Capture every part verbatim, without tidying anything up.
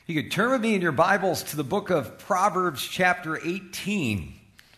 You could turn with me in your Bibles to the book of Proverbs chapter eighteen.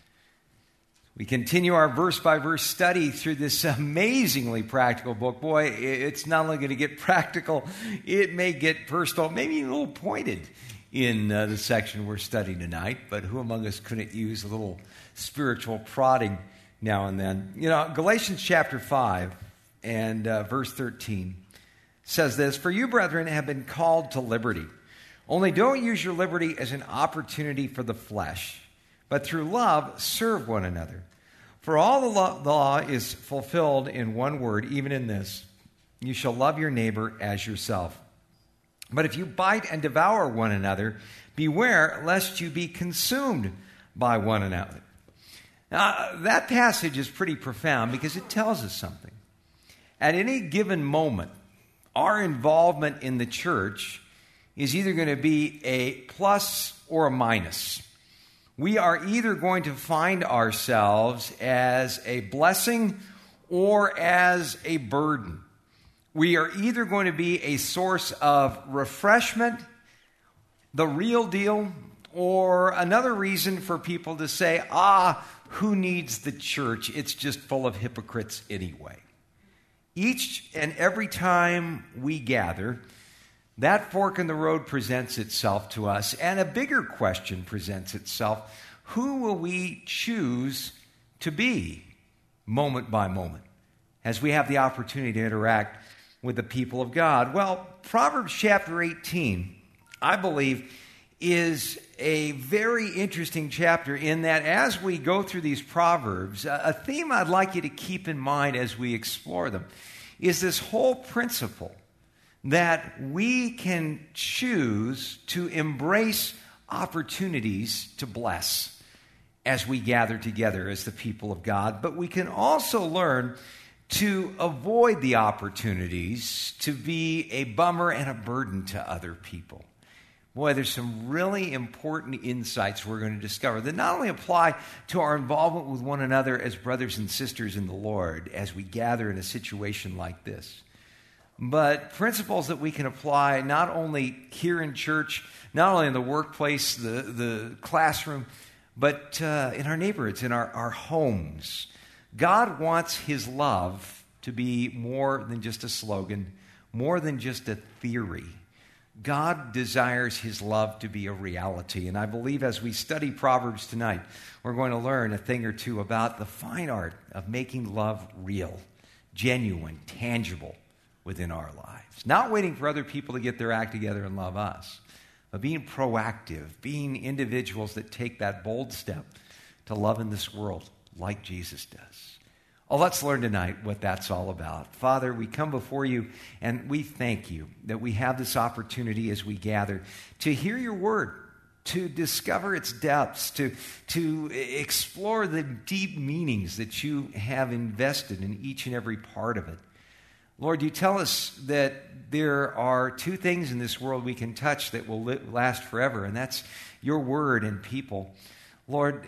We continue our verse-by-verse study through this amazingly practical book. Boy, it's not only going to get practical, it may get personal, maybe a little pointed in uh, the section we're studying tonight, but who among us couldn't use a little spiritual prodding now and then? You know, Galatians chapter five and uh, verse thirteen says this, "For you, brethren, have been called to liberty. Only don't use your liberty as an opportunity for the flesh, but through love serve one another. For all the law, the law is fulfilled in one word, even in this, you shall love your neighbor as yourself. But if you bite and devour one another, beware lest you be consumed by one another." Now, that passage is pretty profound because it tells us something. At any given moment, our involvement in the church is either going to be a plus or a minus. We are either going to find ourselves as a blessing or as a burden. We are either going to be a source of refreshment, the real deal, or another reason for people to say, ah, who needs the church? It's just full of hypocrites anyway. Each and every time we gather, that fork in the road presents itself to us, and a bigger question presents itself. Who will we choose to be moment by moment as we have the opportunity to interact with the people of God? Well, Proverbs chapter eighteen, I believe, is a very interesting chapter in that as we go through these Proverbs, a theme I'd like you to keep in mind as we explore them is this whole principle that we can choose to embrace opportunities to bless as we gather together as the people of God, but we can also learn to avoid the opportunities to be a bummer and a burden to other people. Boy, there's some really important insights we're going to discover that not only apply to our involvement with one another as brothers and sisters in the Lord as we gather in a situation like this, but principles that we can apply not only here in church, not only in the workplace, the, the classroom, but uh, in our neighborhoods, in our, our homes. God wants His love to be more than just a slogan, more than just a theory. God desires His love to be a reality. And I believe as we study Proverbs tonight, we're going to learn a thing or two about the fine art of making love real, genuine, tangible within our lives. Not waiting for other people to get their act together and love us, but being proactive, being individuals that take that bold step to love in this world like Jesus does. Oh, let's learn tonight what that's all about. Father, we come before you and we thank you that we have this opportunity as we gather to hear your word, to discover its depths, to, to explore the deep meanings that you have invested in each and every part of it. Lord, you tell us that there are two things in this world we can touch that will last forever, and that's your word and people. Lord,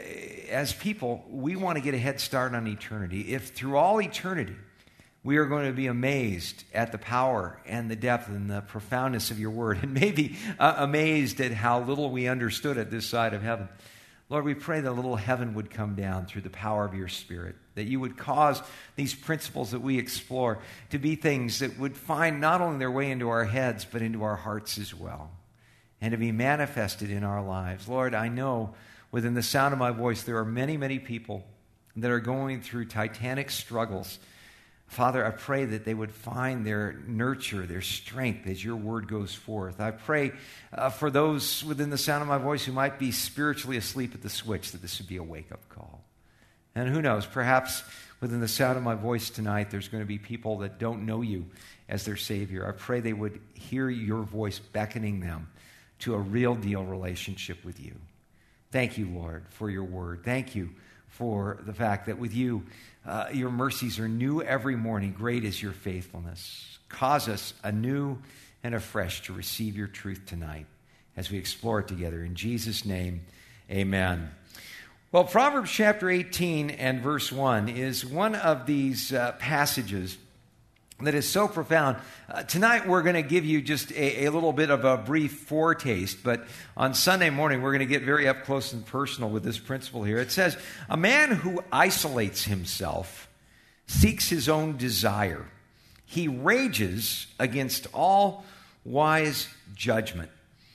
as people, we want to get a head start on eternity. If through all eternity we are going to be amazed at the power and the depth and the profoundness of your word, and maybe uh, amazed at how little we understood at this side of heaven, Lord, we pray that a little heaven would come down through the power of your Spirit, that you would cause these principles that we explore to be things that would find not only their way into our heads, but into our hearts as well, and to be manifested in our lives. Lord, I know within the sound of my voice there are many, many people that are going through titanic struggles. Father, I pray that they would find their nurture, their strength as your word goes forth. I pray uh, for those within the sound of my voice who might be spiritually asleep at the switch, that this would be a wake-up call. And who knows, perhaps within the sound of my voice tonight, there's going to be people that don't know you as their Savior. I pray they would hear your voice beckoning them to a real deal relationship with you. Thank you, Lord, for your word. Thank you for the fact that with you, uh, your mercies are new every morning. Great is your faithfulness. Cause us anew and afresh to receive your truth tonight as we explore it together. In Jesus' name, amen. Well, Proverbs chapter eighteen and verse one is one of these uh, passages that is so profound. Uh, tonight we're going to give you just a, a little bit of a brief foretaste, but on Sunday morning we're going to get very up close and personal with this principle here. It says, a man who isolates himself seeks his own desire. He rages against all wise judgment.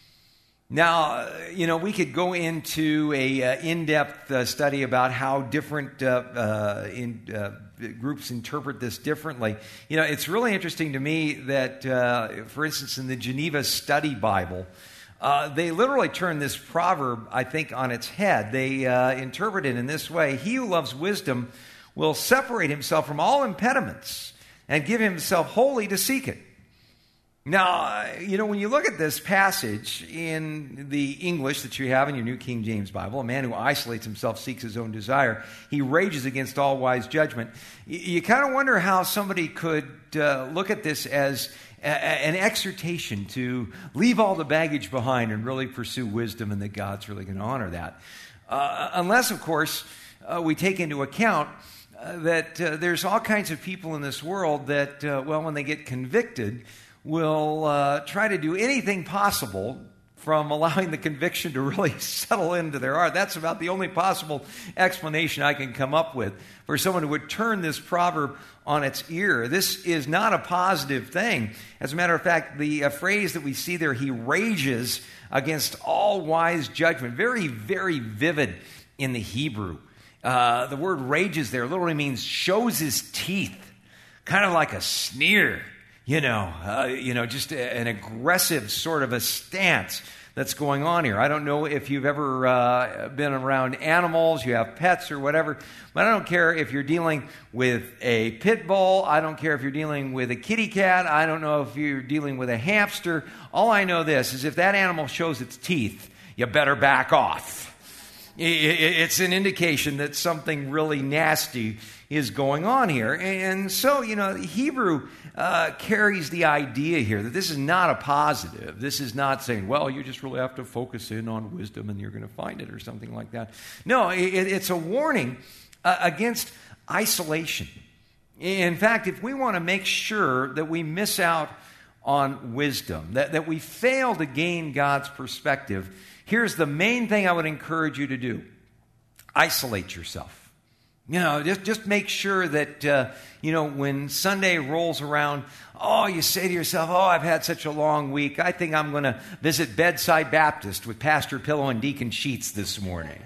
Now, you know, we could go into a uh, in-depth uh, study about how different uh, uh, in, uh, groups interpret this differently. You know, it's really interesting to me that, uh, for instance, in the Geneva Study Bible, uh, they literally turn this proverb, I think, on its head. They uh, interpret it in this way: he who loves wisdom will separate himself from all impediments and give himself wholly to seek it. Now, you know, when you look at this passage in the English that you have in your New King James Bible, a man who isolates himself seeks his own desire. He rages against all wise judgment. You, you kind of wonder how somebody could uh, look at this as a, an exhortation to leave all the baggage behind and really pursue wisdom, and that God's really going to honor that. Uh, unless, of course, uh, we take into account uh, that uh, there's all kinds of people in this world that, uh, well, when they get convicted, will uh, try to do anything possible from allowing the conviction to really settle into their heart. That's about the only possible explanation I can come up with for someone who would turn this proverb on its ear. This is not a positive thing. As a matter of fact, the uh, phrase that we see there, he rages against all wise judgment, very, very vivid in the Hebrew. Uh, the word rages there literally means shows his teeth, kind of like a sneer. You know, uh, you know, just a, an aggressive sort of a stance that's going on here. I don't know if you've ever uh, been around animals, you have pets or whatever, but I don't care if you're dealing with a pit bull. I don't care if you're dealing with a kitty cat. I don't know if you're dealing with a hamster. All I know this is if that animal shows its teeth, you better back off. It's an indication that something really nasty is going on here. And so, you know, Hebrew uh, carries the idea here that this is not a positive. This is not saying, well, you just really have to focus in on wisdom and you're going to find it or something like that. No, it, it's a warning uh, against isolation. In fact, if we want to make sure that we miss out on wisdom, that, that we fail to gain God's perspective, here's the main thing I would encourage you to do. Isolate yourself. You know, just, just make sure that, uh, you know, when Sunday rolls around, oh, you say to yourself, oh, I've had such a long week. I think I'm going to visit Bedside Baptist with Pastor Pillow and Deacon Sheets this morning.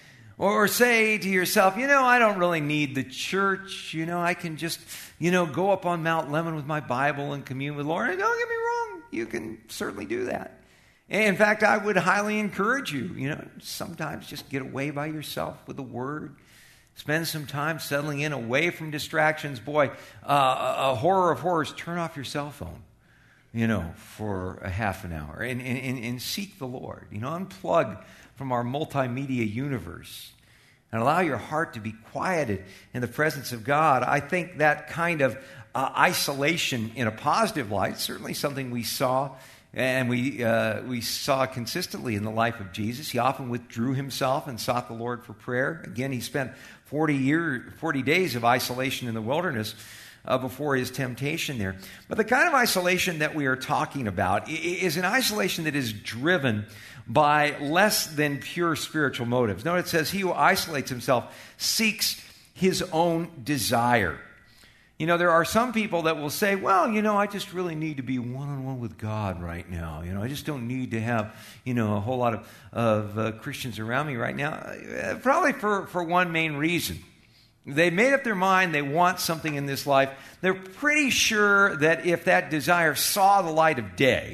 Or say to yourself, you know, I don't really need the church. You know, I can just, you know, go up on Mount Lemmon with my Bible and commune with the Lord. And don't get me wrong, you can certainly do that. In fact, I would highly encourage you, you know, sometimes just get away by yourself with the Word. Spend some time settling in away from distractions. Boy, uh, a horror of horrors, turn off your cell phone, you know, for a half an hour and, and, and seek the Lord. You know, unplug from our multimedia universe and allow your heart to be quieted in the presence of God. I think that kind of uh, isolation in a positive light, certainly something we saw and we uh, we saw consistently in the life of Jesus. He often withdrew himself and sought the Lord for prayer. Again, he spent forty years, forty days of isolation in the wilderness uh, before his temptation there. But the kind of isolation that we are talking about is an isolation that is driven by less than pure spiritual motives. Note it says, he who isolates himself seeks his own desire. You know, there are some people that will say, well, you know, I just really need to be one-on-one with God right now. You know, I just don't need to have, you know, a whole lot of, of uh, Christians around me right now. Uh, probably for, for one main reason. They made up their mind they want something in this life. They're pretty sure that if that desire saw the light of day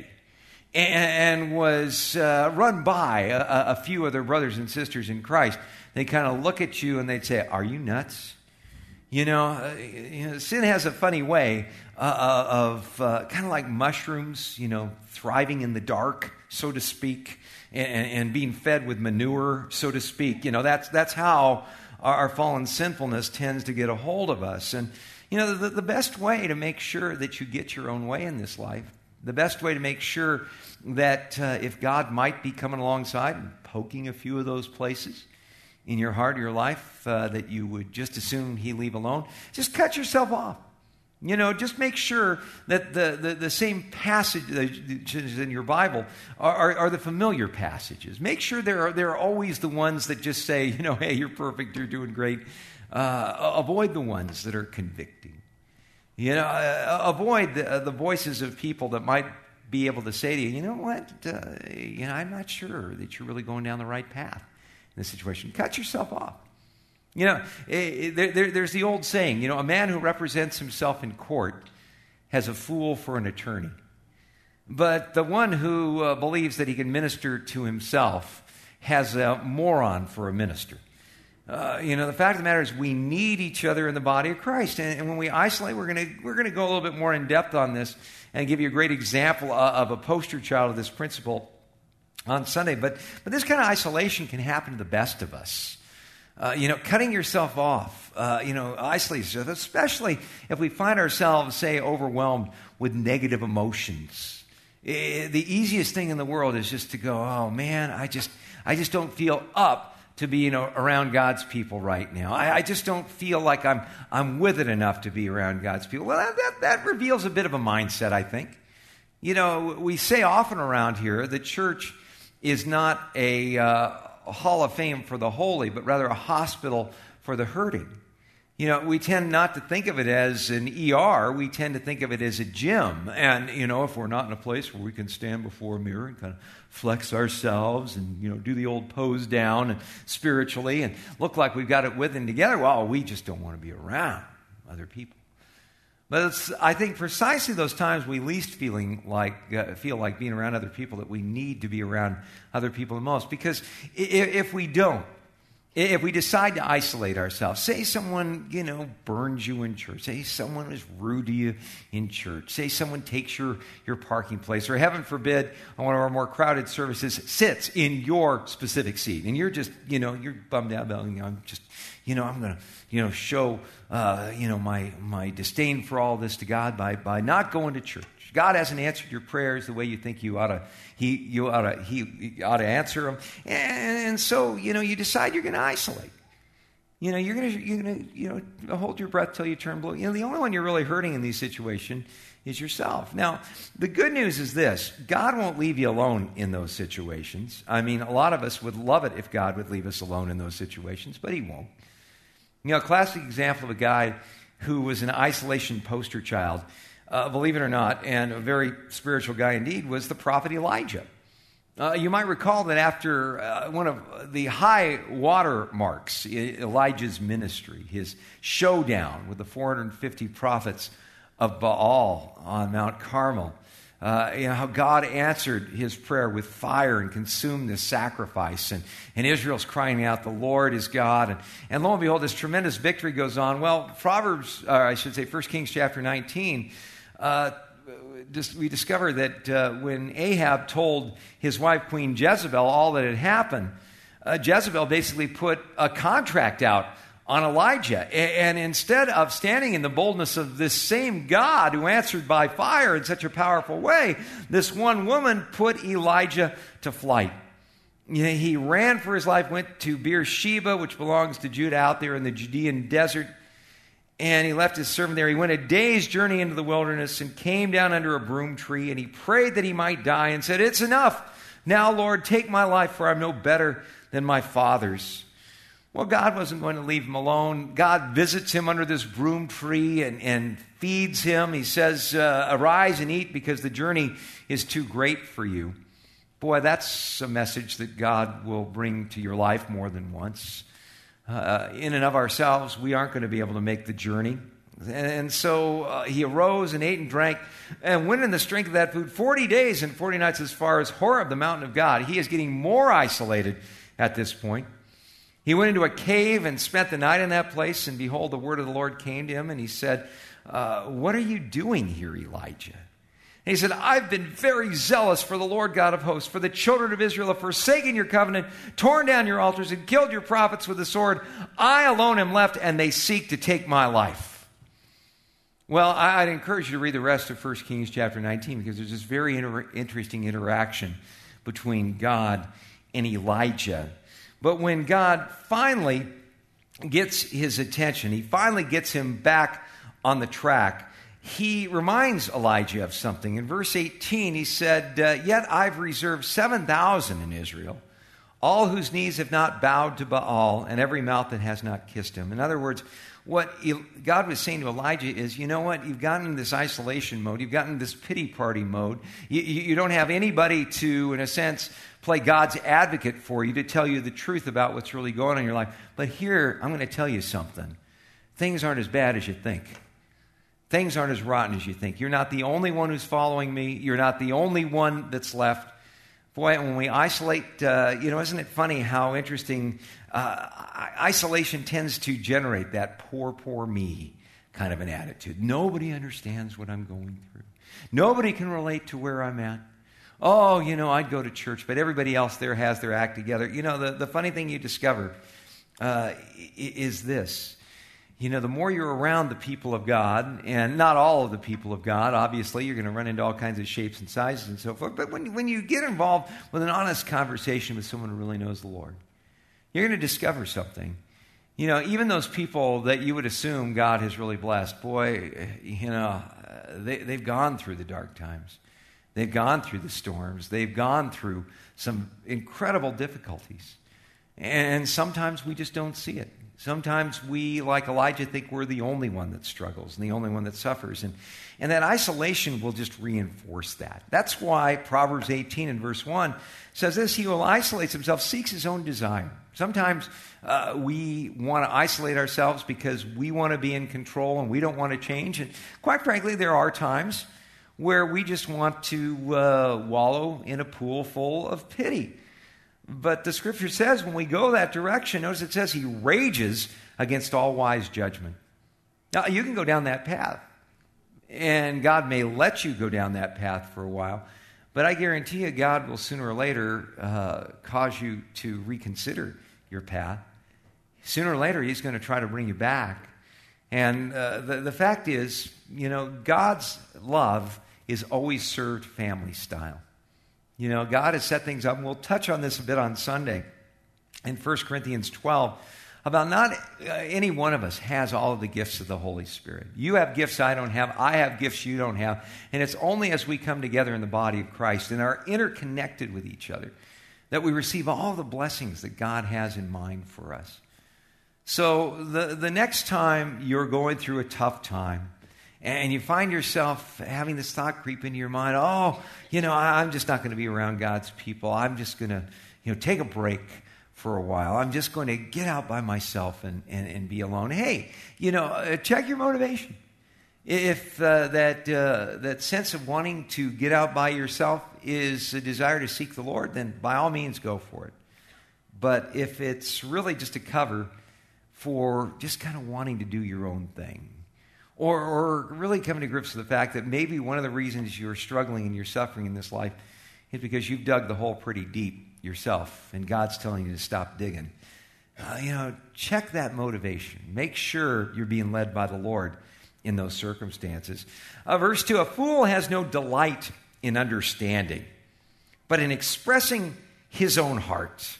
and, and was uh, run by a, a few of their brothers and sisters in Christ, they kind of look at you and they'd say, are you nuts? You know, uh, you know, sin has a funny way uh, of uh, kind of like mushrooms, you know, thriving in the dark, so to speak, and, and being fed with manure, so to speak. You know, that's that's how our, our fallen sinfulness tends to get a hold of us. And, you know, the, the best way to make sure that you get your own way in this life, the best way to make sure that uh, if God might be coming alongside and poking a few of those places in your heart or your life uh, that you would just as soon he leave alone, just cut yourself off. You know, just make sure that the, the, the same passages in your Bible are, are, are the familiar passages. Make sure there are, there are always the ones that just say, you know, hey, you're perfect, you're doing great. Uh, avoid the ones that are convicting. You know, uh, avoid the, uh, the voices of people that might be able to say to you, you know what, uh, you know, I'm not sure that you're really going down the right path in this situation. Cut yourself off. You know, it, it, there, there's the old saying, you know, a man who represents himself in court has a fool for an attorney. But the one who uh, believes that he can minister to himself has a moron for a minister. Uh, you know, the fact of the matter is we need each other in the body of Christ. And, and when we isolate, we're going to we're going to go a little bit more in depth on this and give you a great example of, of a poster child of this principle on Sunday. But, but this kind of isolation can happen to the best of us. Uh, you know, cutting yourself off, uh, you know, isolating yourself, especially if we find ourselves, say, overwhelmed with negative emotions. It, the easiest thing in the world is just to go, oh, man, I just I just don't feel up to be, you know, around God's people right now. I, I just don't feel like I'm I'm with it enough to be around God's people. Well, that, that, that reveals a bit of a mindset, I think. You know, we say often around here that church is not a... Uh, a hall of fame for the holy, but rather a hospital for the hurting. You know, we tend not to think of it as an E R. We tend to think of it as a gym. And, you know, if we're not in a place where we can stand before a mirror and kind of flex ourselves and, you know, do the old pose down and spiritually and look like we've got it with and together, well, we just don't want to be around other people. But it's, I think, precisely those times we least feeling like uh, feel like being around other people that we need to be around other people the most. Because if, if we don't, if we decide to isolate ourselves, say someone, you know, burns you in church, say someone is rude to you in church, say someone takes your, your parking place, or heaven forbid, on one of our more crowded services, sits in your specific seat, and you're just, you know, you're bummed out about, you know, I'm just, you know, I'm going to, you know, show, uh, you know, my my disdain for all this to God by by not going to church. God hasn't answered your prayers the way you think you ought to. He you ought to he, he ought to answer them, and, and so you know you decide you're going to isolate. You know you're going to you're going to you know hold your breath till you turn blue. You know the only one you're really hurting in these situations is yourself. Now the good news is this: God won't leave you alone in those situations. I mean, a lot of us would love it if God would leave us alone in those situations, but He won't. You know, a classic example of a guy who was an isolation poster child, uh, believe it or not, and a very spiritual guy indeed, was the prophet Elijah. Uh, you might recall that after uh, one of the high water marks, Elijah's ministry, his showdown with the four hundred fifty prophets of Baal on Mount Carmel, Uh, you know, how God answered his prayer with fire and consumed the sacrifice. And, and Israel's crying out, the Lord is God. And, and lo and behold, this tremendous victory goes on. Well, Proverbs, or I should say First Kings chapter nineteen, uh, just, we discover that uh, when Ahab told his wife, Queen Jezebel, all that had happened, uh, Jezebel basically put a contract out on Elijah. And instead of standing in the boldness of this same God who answered by fire in such a powerful way, this one woman put Elijah to flight. You know, he ran for his life, went to Beersheba, which belongs to Judah, out there in the Judean desert, and he left his servant there. He went a day's journey into the wilderness and came down under a broom tree, and he prayed that he might die and said, "It's enough. Now, Lord, take my life, for I'm no better than my father's." Well, God wasn't going to leave him alone. God visits him under this broom tree and, and feeds him. He says, uh, arise and eat because the journey is too great for you. Boy, that's a message that God will bring to your life more than once. Uh, in and of ourselves, we aren't going to be able to make the journey. And so uh, he arose and ate and drank and went in the strength of that food forty days and forty nights as far as Horeb, the mountain of God. He is getting more isolated at this point. He went into a cave and spent the night in that place, and behold, the word of the Lord came to him, and he said, uh, what are you doing here, Elijah? And he said, I've been very zealous for the Lord God of hosts, for the children of Israel have forsaken your covenant, torn down your altars, and killed your prophets with the sword. I alone am left, and they seek to take my life. Well, I'd encourage you to read the rest of First Kings chapter nineteen, because there's this very inter- interesting interaction between God and Elijah. But when God finally gets his attention, he finally gets him back on the track, he reminds Elijah of something. In verse eighteen, he said, uh, yet I've reserved seven thousand in Israel, all whose knees have not bowed to Baal, and every mouth that has not kissed him. In other words, what God was saying to Elijah is, you know what, you've gotten in this isolation mode, you've gotten in this pity party mode, you, you don't have anybody to, in a sense, play God's advocate for you, to tell you the truth about what's really going on in your life. But here, I'm going to tell you something. Things aren't as bad as you think. Things aren't as rotten as you think. You're not the only one who's following me. You're not the only one that's left. Boy, when we isolate, uh, you know, isn't it funny how interesting uh, isolation tends to generate that poor, poor me kind of an attitude. Nobody understands what I'm going through. Nobody can relate to where I'm at. Oh, you know, I'd go to church, but everybody else there has their act together. You know, the, the funny thing you discover uh, is this. You know, the more you're around the people of God, and not all of the people of God, obviously, you're going to run into all kinds of shapes and sizes and so forth, but when, when you get involved with an honest conversation with someone who really knows the Lord, you're going to discover something. You know, even those people that you would assume God has really blessed, boy, you know, they, they've gone through the dark times. They've gone through the storms. They've gone through some incredible difficulties. And sometimes we just don't see it. Sometimes we, like Elijah, think we're the only one that struggles and the only one that suffers. And, and that isolation will just reinforce that. That's why Proverbs eighteen and verse one says this, he who isolates himself seeks his own desire. Sometimes uh, we want to isolate ourselves because we want to be in control and we don't want to change. And quite frankly, there are times where we just want to uh, wallow in a pool full of pity. But the scripture says when we go that direction, notice it says he rages against all wise judgment. Now, you can go down that path, and God may let you go down that path for a while, but I guarantee you God will sooner or later uh, cause you to reconsider your path. Sooner or later, he's going to try to bring you back. And uh, the, the fact is, you know, God's love is always served family style. You know, God has set things up, and we'll touch on this a bit on Sunday in First Corinthians twelve, about not uh, any one of us has all of the gifts of the Holy Spirit. You have gifts I don't have. I have gifts you don't have. And it's only as we come together in the body of Christ and are interconnected with each other that we receive all the blessings that God has in mind for us. So the, the next time you're going through a tough time, and you find yourself having this thought creep into your mind, oh, you know, I'm just not going to be around God's people. I'm just going to, you know, take a break for a while. I'm just going to get out by myself and, and, and be alone. Hey, you know, uh, check your motivation. If uh, that, uh, that sense of wanting to get out by yourself is a desire to seek the Lord, then by all means go for it. But if it's really just a cover for just kind of wanting to do your own thing, Or, or really coming to grips with the fact that maybe one of the reasons you're struggling and you're suffering in this life is because you've dug the hole pretty deep yourself, and God's telling you to stop digging. Uh, you know, check that motivation. Make sure you're being led by the Lord in those circumstances. Uh, verse two, a fool has no delight in understanding, but in expressing his own heart.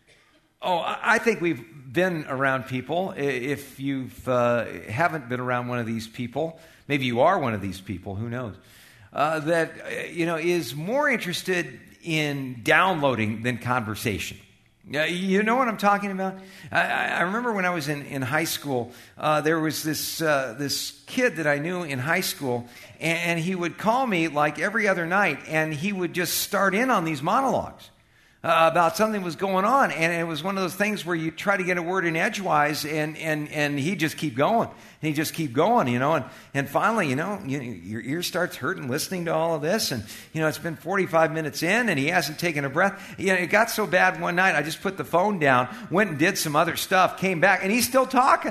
Oh, I think we've been around people. If you uh, haven't been around one of these people, maybe you are one of these people, who knows, uh, that, you know, is more interested in downloading than conversation. Uh, you know what I'm talking about? I, I remember when I was in, in high school, uh, there was this uh, this kid that I knew in high school, and, and he would call me like every other night, and he would just start in on these monologues Uh, about something was going on, and it was one of those things where you try to get a word in edgewise, and and and he just keep going, and he just keep going, you know, and and finally, you know, you, your ear starts hurting listening to all of this, and you know, it's been forty-five minutes in, and he hasn't taken a breath. You know, it got so bad one night, I just put the phone down, went and did some other stuff, came back, and he's still talking.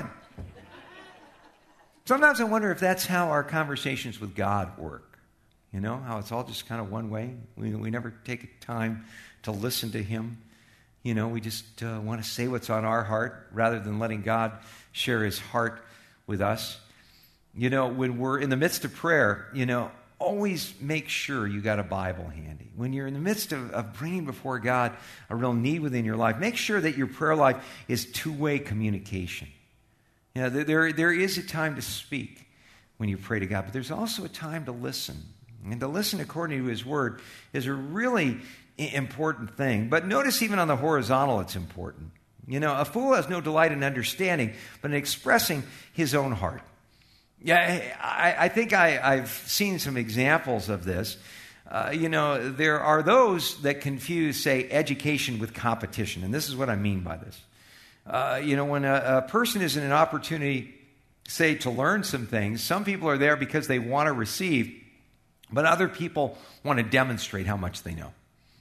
Sometimes I wonder if that's how our conversations with God work. You know, how it's all just kind of one way. We we never take time to listen to him. You know, we just uh, want to say what's on our heart rather than letting God share his heart with us. You know, when we're in the midst of prayer, you know, always make sure you got a Bible handy. When you're in the midst of, of bringing before God a real need within your life, make sure that your prayer life is two-way communication. You know, there, there is a time to speak, when you pray to God, but there's also a time to listen. And to listen according to his word is a really important thing. But notice even on the horizontal, it's important. You know, a fool has no delight in understanding, but in expressing his own heart. Yeah, I, I think I, I've seen some examples of this. Uh, you know, there are those that confuse, say, education with competition. And this is what I mean by this. Uh, you know, when a, a person is in an opportunity, say, to learn some things, some people are there because they want to receive, but other people want to demonstrate how much they know.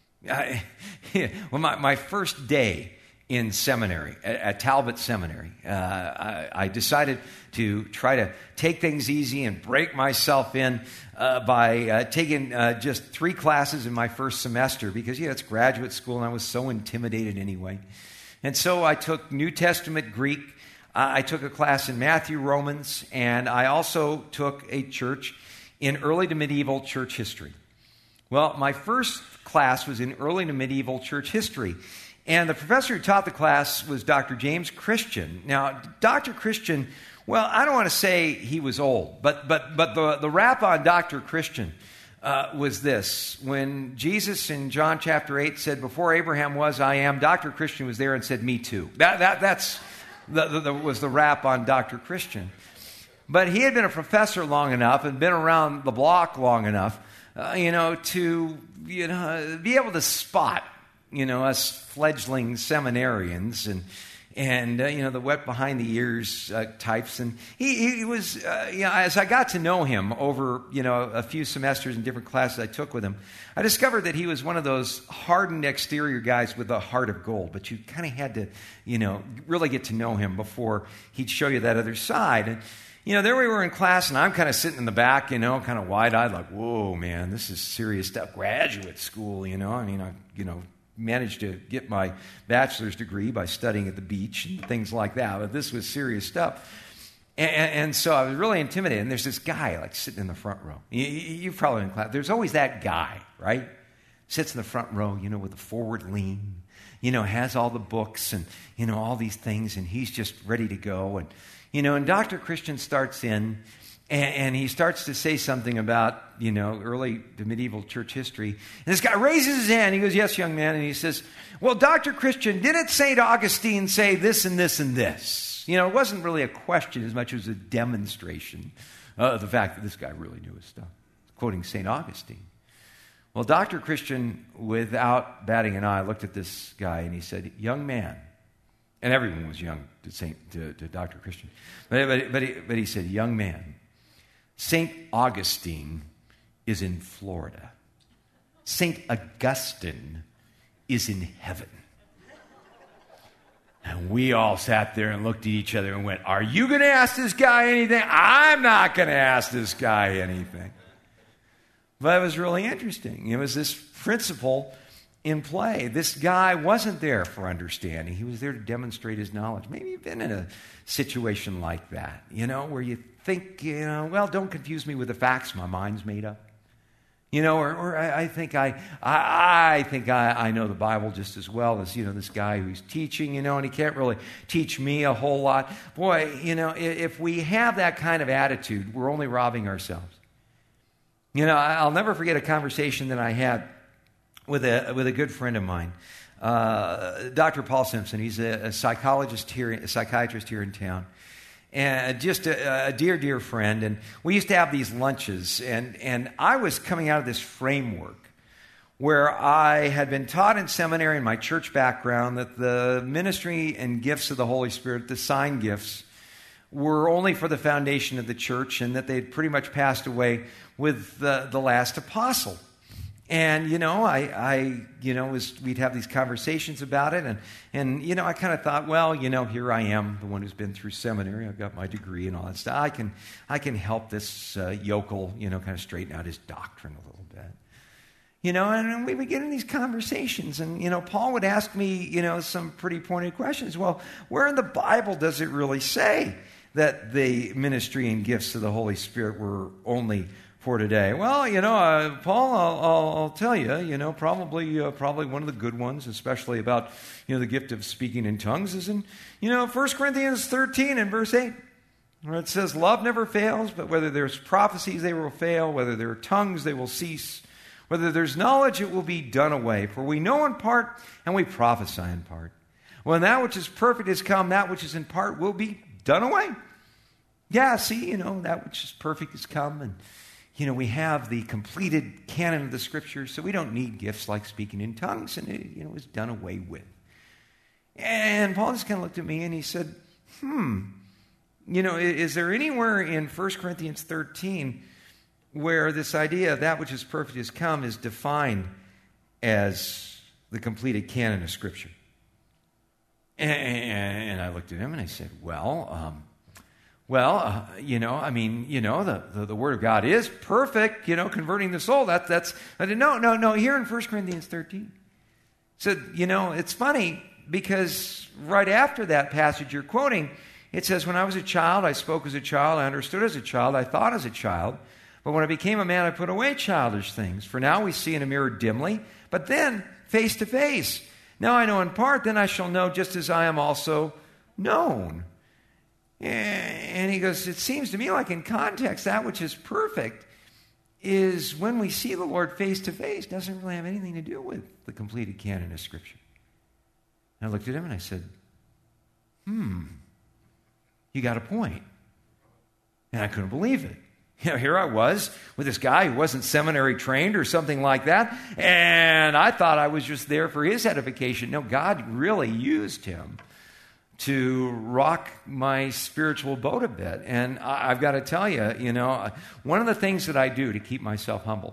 I, well, my, my first day in seminary, at, at Talbot Seminary, uh, I, I decided to try to take things easy and break myself in uh, by uh, taking uh, just three classes in my first semester because, yeah, it's graduate school and I was so intimidated anyway. And so I took New Testament Greek, uh, I took a class in Matthew, Romans, and I also took a church in early to medieval church history. Well, my first class was in early to medieval church history. And the professor who taught the class was Doctor James Christian. Now, Doctor Christian, well, I don't want to say he was old, but but but the, the rap on Doctor Christian uh, was this. When Jesus in John chapter eight said, "Before Abraham was, I am," Doctor Christian was there and said, "Me too." That that that's the, the, the, was the rap on Doctor Christian. But he had been a professor long enough and been around the block long enough, uh, you know, to you know be able to spot, you know, us fledgling seminarians and and uh, you know the wet behind the ears uh, types. And he he was, uh, you know, as I got to know him over you know a few semesters and different classes I took with him, I discovered that he was one of those hardened exterior guys with a heart of gold. But you kind of had to, you know, really get to know him before he'd show you that other side. And you know, there we were in class, and I'm kind of sitting in the back, you know, kind of wide-eyed, like, whoa, man, this is serious stuff. Graduate school, you know. I mean, I, you know, managed to get my bachelor's degree by studying at the beach and things like that, but this was serious stuff. And, and so I was really intimidated. And there's this guy, like, sitting in the front row. You, you've probably been in class. There's always that guy, right? Sits in the front row, you know, with a forward lean, you know, has all the books and, you know, all these things, and he's just ready to go. And You know, and Doctor Christian starts in, and, and he starts to say something about, you know, early to medieval church history. And this guy raises his hand. He goes, "Yes, young man." And he says, "Well, Doctor Christian, didn't Saint Augustine say this and this and this?" You know, it wasn't really a question as much as a demonstration of the fact that this guy really knew his stuff, quoting Saint Augustine. Well, Doctor Christian, without batting an eye, looked at this guy and he said, "Young man," and everyone was young to, Saint, to, to Doctor Christian. But, but, but, he, but he said, "Young man, Saint Augustine is in Florida. Saint Augustine is in heaven." And we all sat there and looked at each other and went, "Are you going to ask this guy anything? I'm not going to ask this guy anything." But it was really interesting. It was this principle in play. This guy wasn't there for understanding. He was there to demonstrate his knowledge. Maybe you've been in a situation like that, you know, where you think, you know, well, don't confuse me with the facts. My mind's made up. You know, or, or I, I think I, I, I think I, I know the Bible just as well as, you know, this guy who's teaching, you know, and he can't really teach me a whole lot. Boy, you know, if, if we have that kind of attitude, we're only robbing ourselves. You know, I'll never forget a conversation that I had with a with a good friend of mine, uh, Doctor Paul Simpson. He's a, a psychologist here, a psychiatrist here in town, and just a, a dear, dear friend. And we used to have these lunches, and and I was coming out of this framework where I had been taught in seminary in my church background that the ministry and gifts of the Holy Spirit, the sign gifts, were only for the foundation of the church, and that they'd pretty much passed away with the, the last apostle. And, you know, I, I you know, was, we'd have these conversations about it. And, and you know, I kind of thought, well, you know, here I am, the one who's been through seminary. I've got my degree and all that stuff. I can, I can help this uh, yokel, you know, kind of straighten out his doctrine a little bit. You know, and we would get in these conversations. And, you know, Paul would ask me, you know, some pretty pointed questions. Well, where in the Bible does it really say that the ministry and gifts of the Holy Spirit were only for today? Well, you know, uh, Paul, I'll, I'll, I'll tell you, you know, probably uh, probably one of the good ones, especially about, you know, the gift of speaking in tongues, is in, you know, First Corinthians thirteen and verse eight. Where it says love never fails, but whether there's prophecies, they will fail. Whether there are tongues, they will cease. Whether there's knowledge, it will be done away. For we know in part, and we prophesy in part. When that which is perfect has come, that which is in part will be done away. Yeah, see, you know, that which is perfect has come, and, you know, we have the completed canon of the Scriptures, so we don't need gifts like speaking in tongues, and it, you know, it's done away with. And Paul just kind of looked at me, and he said, hmm, you know, is there anywhere in First Corinthians thirteen where this idea of that which is perfect has come is defined as the completed canon of Scripture? And, and I looked at him and I said, well, um, well, uh, you know, I mean, you know, the, the, the Word of God is perfect, you know, converting the soul. That, that's, I did, no, no, no, here in First Corinthians thirteen. So, you know, it's funny because right after that passage you're quoting, it says, when I was a child, I spoke as a child, I understood as a child, I thought as a child. But when I became a man, I put away childish things. For now we see in a mirror dimly, but then face to face. Now I know in part, then I shall know just as I am also known. And he goes, it seems to me like in context, that which is perfect is when we see the Lord face to face, doesn't really have anything to do with the completed canon of Scripture. And I looked at him and I said, hmm, you got a point. And I couldn't believe it. You know, here I was with this guy who wasn't seminary trained or something like that, and I thought I was just there for his edification. No, God really used him to rock my spiritual boat a bit. And I, I've got to tell you, you know, one of the things that I do to keep myself humble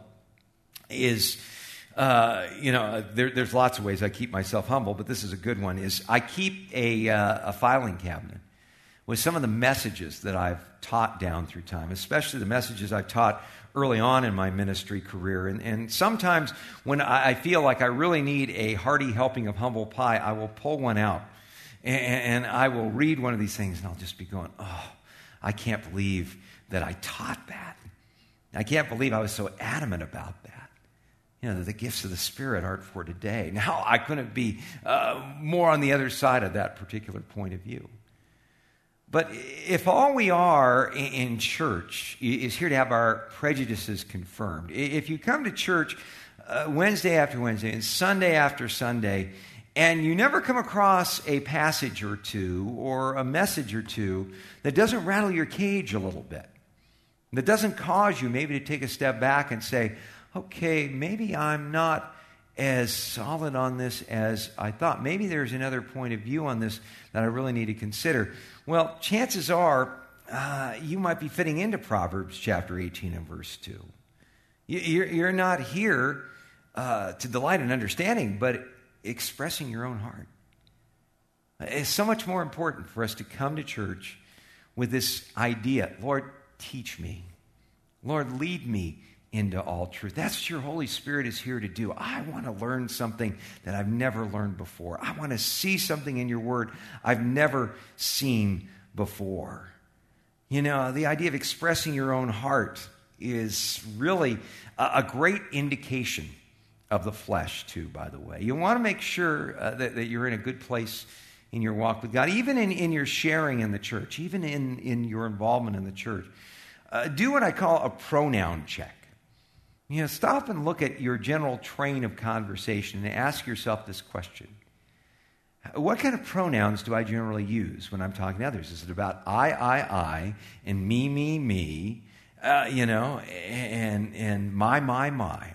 is, uh, you know, there, there's lots of ways I keep myself humble, but this is a good one, is I keep a, uh, a filing cabinet with some of the messages that I've taught down through time, especially the messages I've taught early on in my ministry career. And, and sometimes when I, I feel like I really need a hearty helping of humble pie, I will pull one out and, and I will read one of these things and I'll just be going, oh, I can't believe that I taught that. I can't believe I was so adamant about that. You know, the gifts of the Spirit aren't for today. Now, I couldn't be uh, more on the other side of that particular point of view. But if all we are in church is here to have our prejudices confirmed, if you come to church uh, Wednesday after Wednesday and Sunday after Sunday, and you never come across a passage or two or a message or two that doesn't rattle your cage a little bit, that doesn't cause you maybe to take a step back and say, okay, maybe I'm not as solid on this as I thought. Maybe there's another point of view on this that I really need to consider. Well, chances are uh, you might be fitting into Proverbs chapter eighteen and verse two. You're, you're not here uh, to delight in understanding, but expressing your own heart. It's so much more important for us to come to church with this idea, Lord, teach me. Lord, lead me into all truth. That's what your Holy Spirit is here to do. I want to learn something that I've never learned before. I want to see something in your word I've never seen before. You know, the idea of expressing your own heart is really a, a great indication of the flesh, too, by the way. You want to make sure uh, that, that you're in a good place in your walk with God, even in, in your sharing in the church, even in, in your involvement in the church. Uh, do what I call a pronoun check. You know, stop and look at your general train of conversation and ask yourself this question. What kind of pronouns do I generally use when I'm talking to others? Is it about I, I, I, and me, me, me, uh, you know, and, and my, my, my?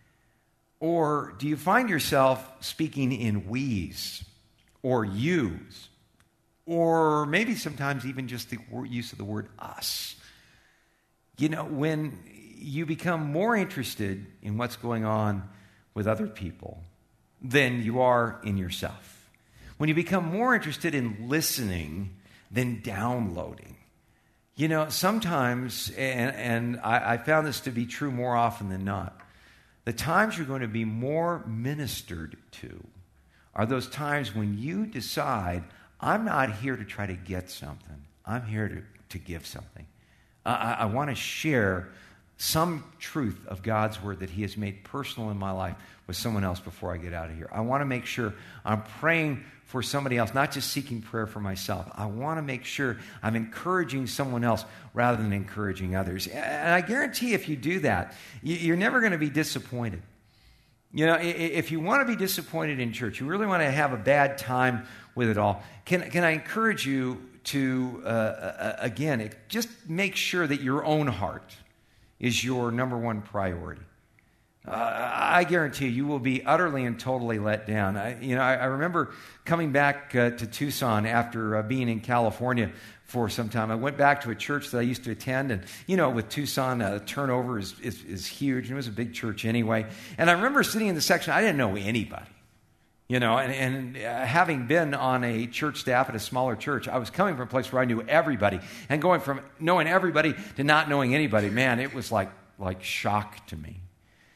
Or do you find yourself speaking in we's or you's? Or maybe sometimes even just the use of the word us? You know, when you become more interested in what's going on with other people than you are in yourself. When you become more interested in listening than downloading. You know, sometimes, and, and I, I found this to be true more often than not, the times you're going to be more ministered to are those times when you decide, I'm not here to try to get something. I'm here to, to give something. I, I want to share some truth of God's word that he has made personal in my life with someone else before I get out of here. I want to make sure I'm praying for somebody else, not just seeking prayer for myself. I want to make sure I'm encouraging someone else rather than encouraging others. And I guarantee if you do that, you're never going to be disappointed. You know, if you want to be disappointed in church, you really want to have a bad time with it all, can, can I encourage you to, uh, again, just make sure that your own heart is your number one priority. Uh, I guarantee you, you will be utterly and totally let down. I, you know, I, I remember coming back uh, to Tucson after uh, being in California for some time. I went back to a church that I used to attend, and you know, with Tucson, uh, turnover is, is is huge, and it was a big church anyway. And I remember sitting in the section, I didn't know anybody. You know, and, and uh, having been on a church staff at a smaller church, I was coming from a place where I knew everybody, and going from knowing everybody to not knowing anybody, man, it was like like shock to me.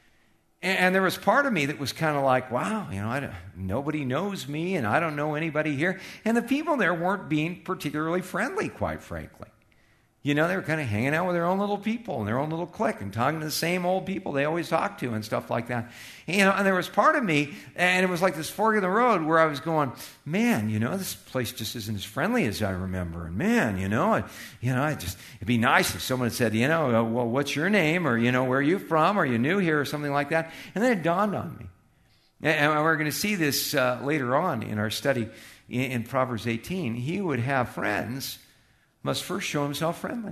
And, and there was part of me that was kind of like, wow, you know, I don't, nobody knows me, and I don't know anybody here. And the people there weren't being particularly friendly, quite frankly. You know, they were kind of hanging out with their own little people and their own little clique and talking to the same old people they always talk to and stuff like that. You know, and there was part of me, and it was like this fork in the road where I was going, man, you know, this place just isn't as friendly as I remember. And man, you know, I, you know, I just, it'd be nice if someone had said, you know, well, what's your name? Or, you know, where are you from? Are you new here? Or something like that. And then it dawned on me. And we're going to see this uh, later on in our study in, in Proverbs eighteen. He would have friends must first show himself friendly.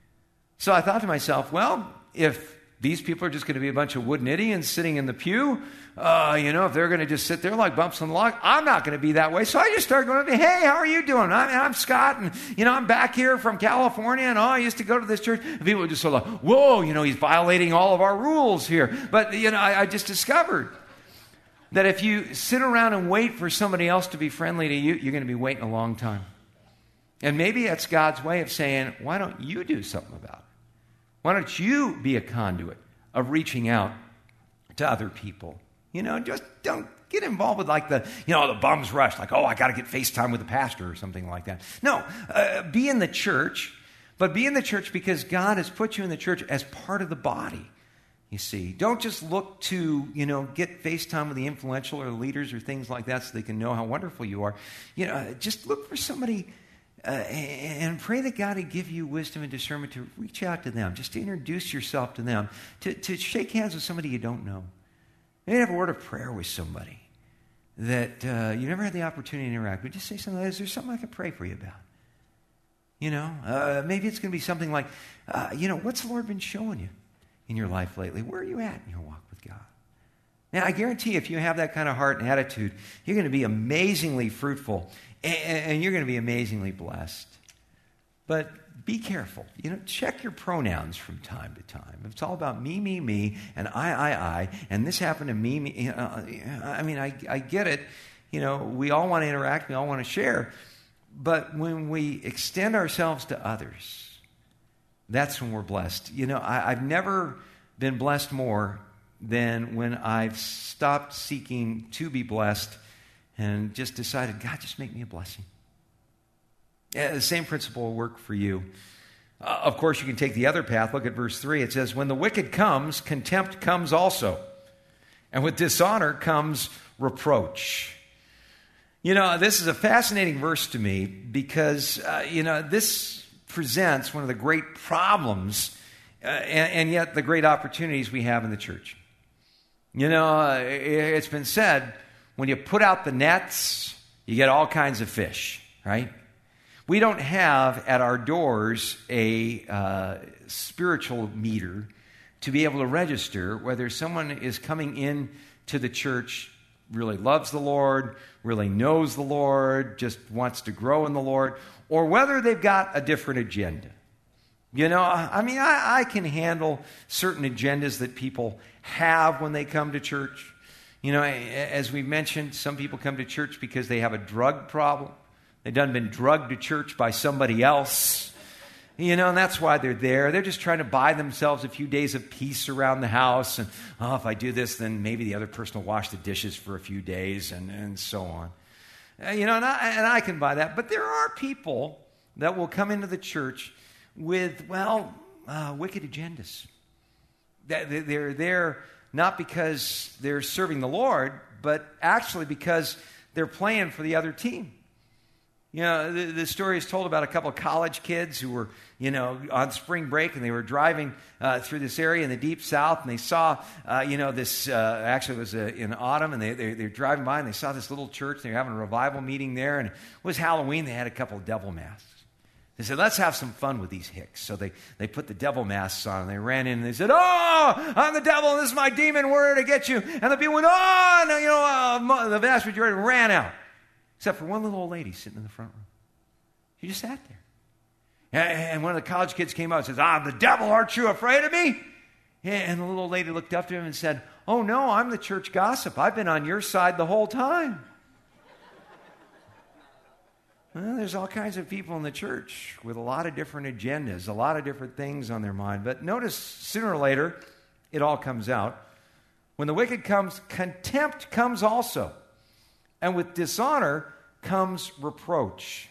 So I thought to myself, well, if these people are just going to be a bunch of wooden idiots sitting in the pew, uh, you know, if they're going to just sit there like bumps on the log, I'm not going to be that way. So I just started going, hey, how are you doing? I'm, I'm Scott, and, you know, I'm back here from California, and, oh, I used to go to this church. And people would just sort of like, whoa, you know, he's violating all of our rules here. But, you know, I, I just discovered that if you sit around and wait for somebody else to be friendly to you, you're going to be waiting a long time. And maybe that's God's way of saying, why don't you do something about it? Why don't you be a conduit of reaching out to other people? You know, just don't get involved with like the, you know, the bum's rush, like, oh, I got to get FaceTime with the pastor or something like that. No, uh, be in the church, but be in the church because God has put you in the church as part of the body. You see, don't just look to, you know, get FaceTime with the influential or leaders or things like that so they can know how wonderful you are. You know, just look for somebody Uh, and pray that God would give you wisdom and discernment to reach out to them, just to introduce yourself to them, to, to shake hands with somebody you don't know. Maybe have a word of prayer with somebody that uh, you never had the opportunity to interact with. Just say something, is there something I can pray for you about? You know, uh, maybe it's going to be something like, uh, you know, what's the Lord been showing you in your life lately? Where are you at in your walk with God? Now, I guarantee if you have that kind of heart and attitude, you're going to be amazingly fruitful, and you're going to be amazingly blessed. But be careful. You know, check your pronouns from time to time. If it's all about me, me, me, and I, I, I, and this happened to me, me. Uh, I mean, I, I get it. You know, we all want to interact. We all want to share. But when we extend ourselves to others, that's when we're blessed. You know, I, I've never been blessed more than when I've stopped seeking to be blessed and just decided, God, just make me a blessing. Yeah, the same principle will work for you. Uh, of course, you can take the other path. Look at verse three. It says, when the wicked comes, contempt comes also. And with dishonor comes reproach. You know, this is a fascinating verse to me because, uh, you know, this presents one of the great problems uh, and, and yet the great opportunities we have in the church. You know, uh, it's been said, when you put out the nets, you get all kinds of fish, right? We don't have at our doors a uh, spiritual meter to be able to register whether someone is coming in to the church, really loves the Lord, really knows the Lord, just wants to grow in the Lord, or whether they've got a different agenda. You know, I mean, I, I can handle certain agendas that people have when they come to church. You know, as we've mentioned, some people come to church because they have a drug problem. They've done been drugged to church by somebody else. You know, and that's why they're there. They're just trying to buy themselves a few days of peace around the house. And, oh, if I do this, then maybe the other person will wash the dishes for a few days and, and so on. Uh, you know, and I, and I can buy that. But there are people that will come into the church with, well, uh, wicked agendas. They're there not because they're serving the Lord, but actually because they're playing for the other team. You know, the, the story is told about a couple of college kids who were, you know, on spring break, and they were driving uh, through this area in the deep south, and they saw, uh, you know, this, uh, actually it was uh, in autumn, and they, they, they were driving by, and they saw this little church, and they were having a revival meeting there, and it was Halloween. They had a couple of devil masks. They said, let's have some fun with these hicks. So they, they put the devil masks on, and they ran in, and they said, oh, I'm the devil, and this is my demon, we're here to get you. And the people went, oh, no, you know, uh, the vast majority ran out. Except for one little old lady sitting in the front row. She just sat there. And one of the college kids came out and says, I'm the devil, aren't you afraid of me? And the little old lady looked up to him and said, oh no, I'm the church gossip. I've been on your side the whole time. Well, there's all kinds of people in the church with a lot of different agendas, a lot of different things on their mind. But notice, sooner or later, it all comes out. When the wicked comes, contempt comes also. And with dishonor comes reproach.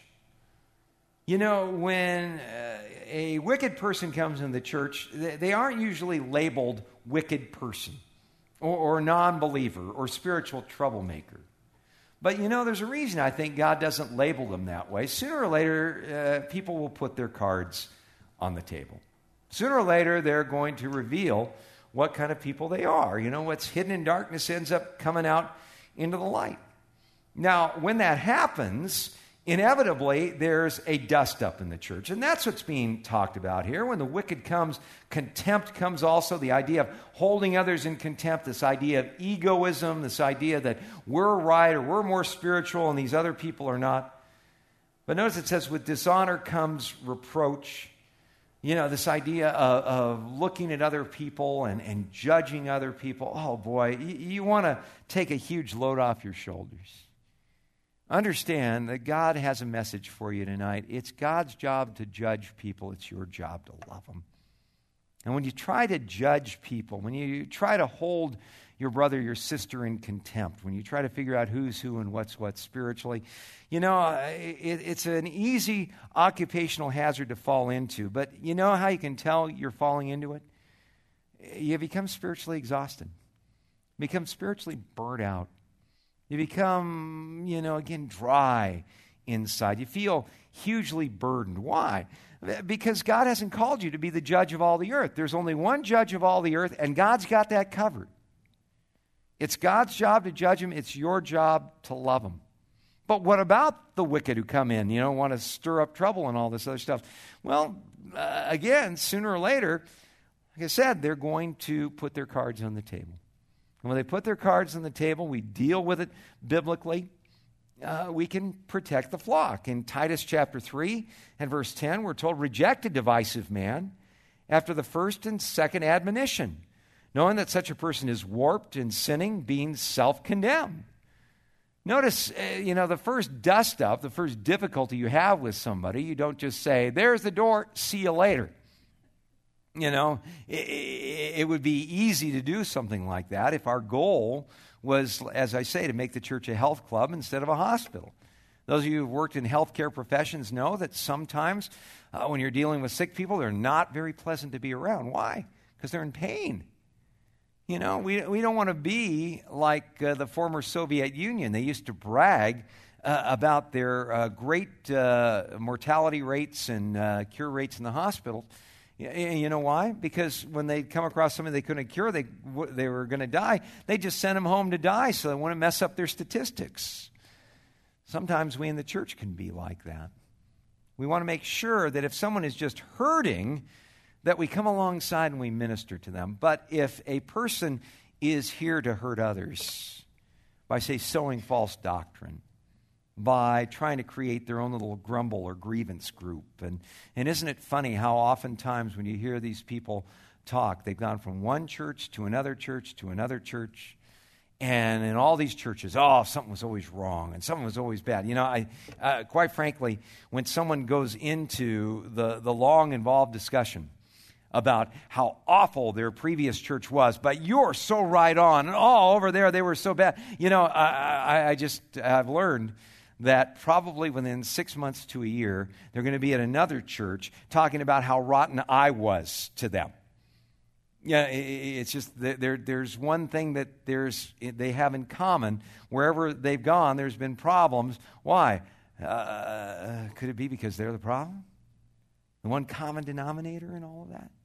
You know, when uh, a wicked person comes in the church, they, they aren't usually labeled wicked person or, or non-believer or spiritual troublemaker. But, you know, there's a reason I think God doesn't label them that way. Sooner or later, uh, people will put their cards on the table. Sooner or later, they're going to reveal what kind of people they are. You know, what's hidden in darkness ends up coming out into the light. Now, when that happens, inevitably, there's a dust-up in the church. And that's what's being talked about here. When the wicked comes, contempt comes also. The idea of holding others in contempt, this idea of egoism, this idea that we're right or we're more spiritual and these other people are not. But notice it says, with dishonor comes reproach. You know, this idea of, of looking at other people and, and judging other people. Oh, boy, you, you want to take a huge load off your shoulders. Understand that God has a message for you tonight. It's God's job to judge people. It's your job to love them. And when you try to judge people, when you try to hold your brother, your sister in contempt, when you try to figure out who's who and what's what spiritually, you know, it, it's an easy occupational hazard to fall into. But you know how you can tell you're falling into it? You become spiritually exhausted. You become spiritually burnt out. You become, you know, again, dry inside. You feel hugely burdened. Why? Because God hasn't called you to be the judge of all the earth. There's only one judge of all the earth, and God's got that covered. It's God's job to judge him. It's your job to love him. But what about the wicked who come in, you know, want to stir up trouble and all this other stuff? Well, uh, again, sooner or later, like I said, they're going to put their cards on the table. And when they put their cards on the table, we deal with it biblically. Uh, we can protect the flock. In Titus chapter three and verse ten, we're told, reject a divisive man after the first and second admonition, knowing that such a person is warped and sinning, being self-condemned. Notice, uh, you know, the first dust up, the first difficulty you have with somebody, you don't just say, there's the door, see you later. You know, it, it would be easy to do something like that if our goal was, as I say, to make the church a health club instead of a hospital. Those of you who've worked in healthcare professions know that sometimes uh, when you're dealing with sick people, they're not very pleasant to be around. Why? Because they're in pain. You know, we, we don't want to be like uh, the former Soviet Union. They used to brag uh, about their uh, great uh, mortality rates and uh, cure rates in the hospital. You know why? Because when they come across somebody they couldn't cure, they they were going to die, they just sent them home to die so they wouldn't mess up their statistics. Sometimes we in the church can be like that. We want to make sure that if someone is just hurting, that we come alongside and we minister to them. But if a person is here to hurt others by, say, sowing false doctrine, by trying to create their own little grumble or grievance group. And, and isn't it funny how oftentimes when you hear these people talk, they've gone from one church to another church to another church, and in all these churches, oh, something was always wrong and something was always bad. You know, I uh, quite frankly, when someone goes into the, the long, involved discussion about how awful their previous church was, but you're so right on, and oh, over there they were so bad. You know, I, I, I just have learned that probably within six months to a year, they're going to be at another church talking about how rotten I was to them. Yeah, it's just there. There's one thing that there's they have in common. Wherever they've gone, there's been problems. Why? Uh, could it be because they're the problem? The one common denominator in all of that?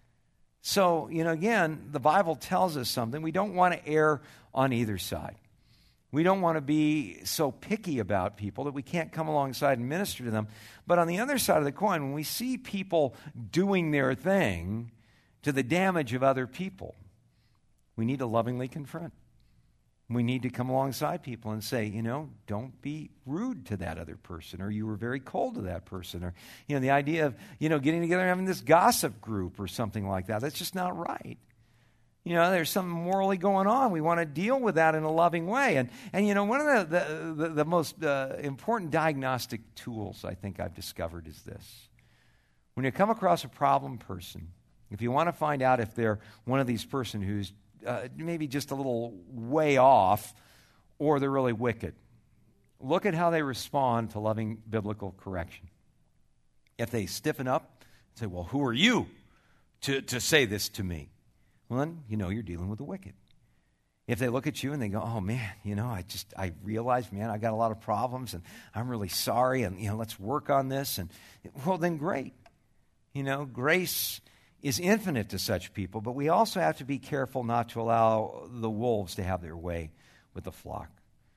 So, you know, again, the Bible tells us something. We don't want to err on either side. We don't want to be so picky about people that we can't come alongside and minister to them. But on the other side of the coin, when we see people doing their thing to the damage of other people, we need to lovingly confront. We need to come alongside people and say, you know, don't be rude to that other person, or you were very cold to that person, or, you know, the idea of, you know, getting together and having this gossip group or something like that. That's just not right. You know, there's something morally going on. We want to deal with that in a loving way. And, and you know, one of the, the, the, the most uh, important diagnostic tools I think I've discovered is this. When you come across a problem person, if you want to find out if they're one of these person who's uh, maybe just a little way off or they're really wicked, look at how they respond to loving biblical correction. If they stiffen up and say, well, who are you to, to say this to me? Well, then, you know, you're dealing with the wicked. If they look at you and they go, oh, man, you know, I just, I realized, man, I got a lot of problems and I'm really sorry and, you know, let's work on this. And, well, then great. You know, grace is infinite to such people, but we also have to be careful not to allow the wolves to have their way with the flock.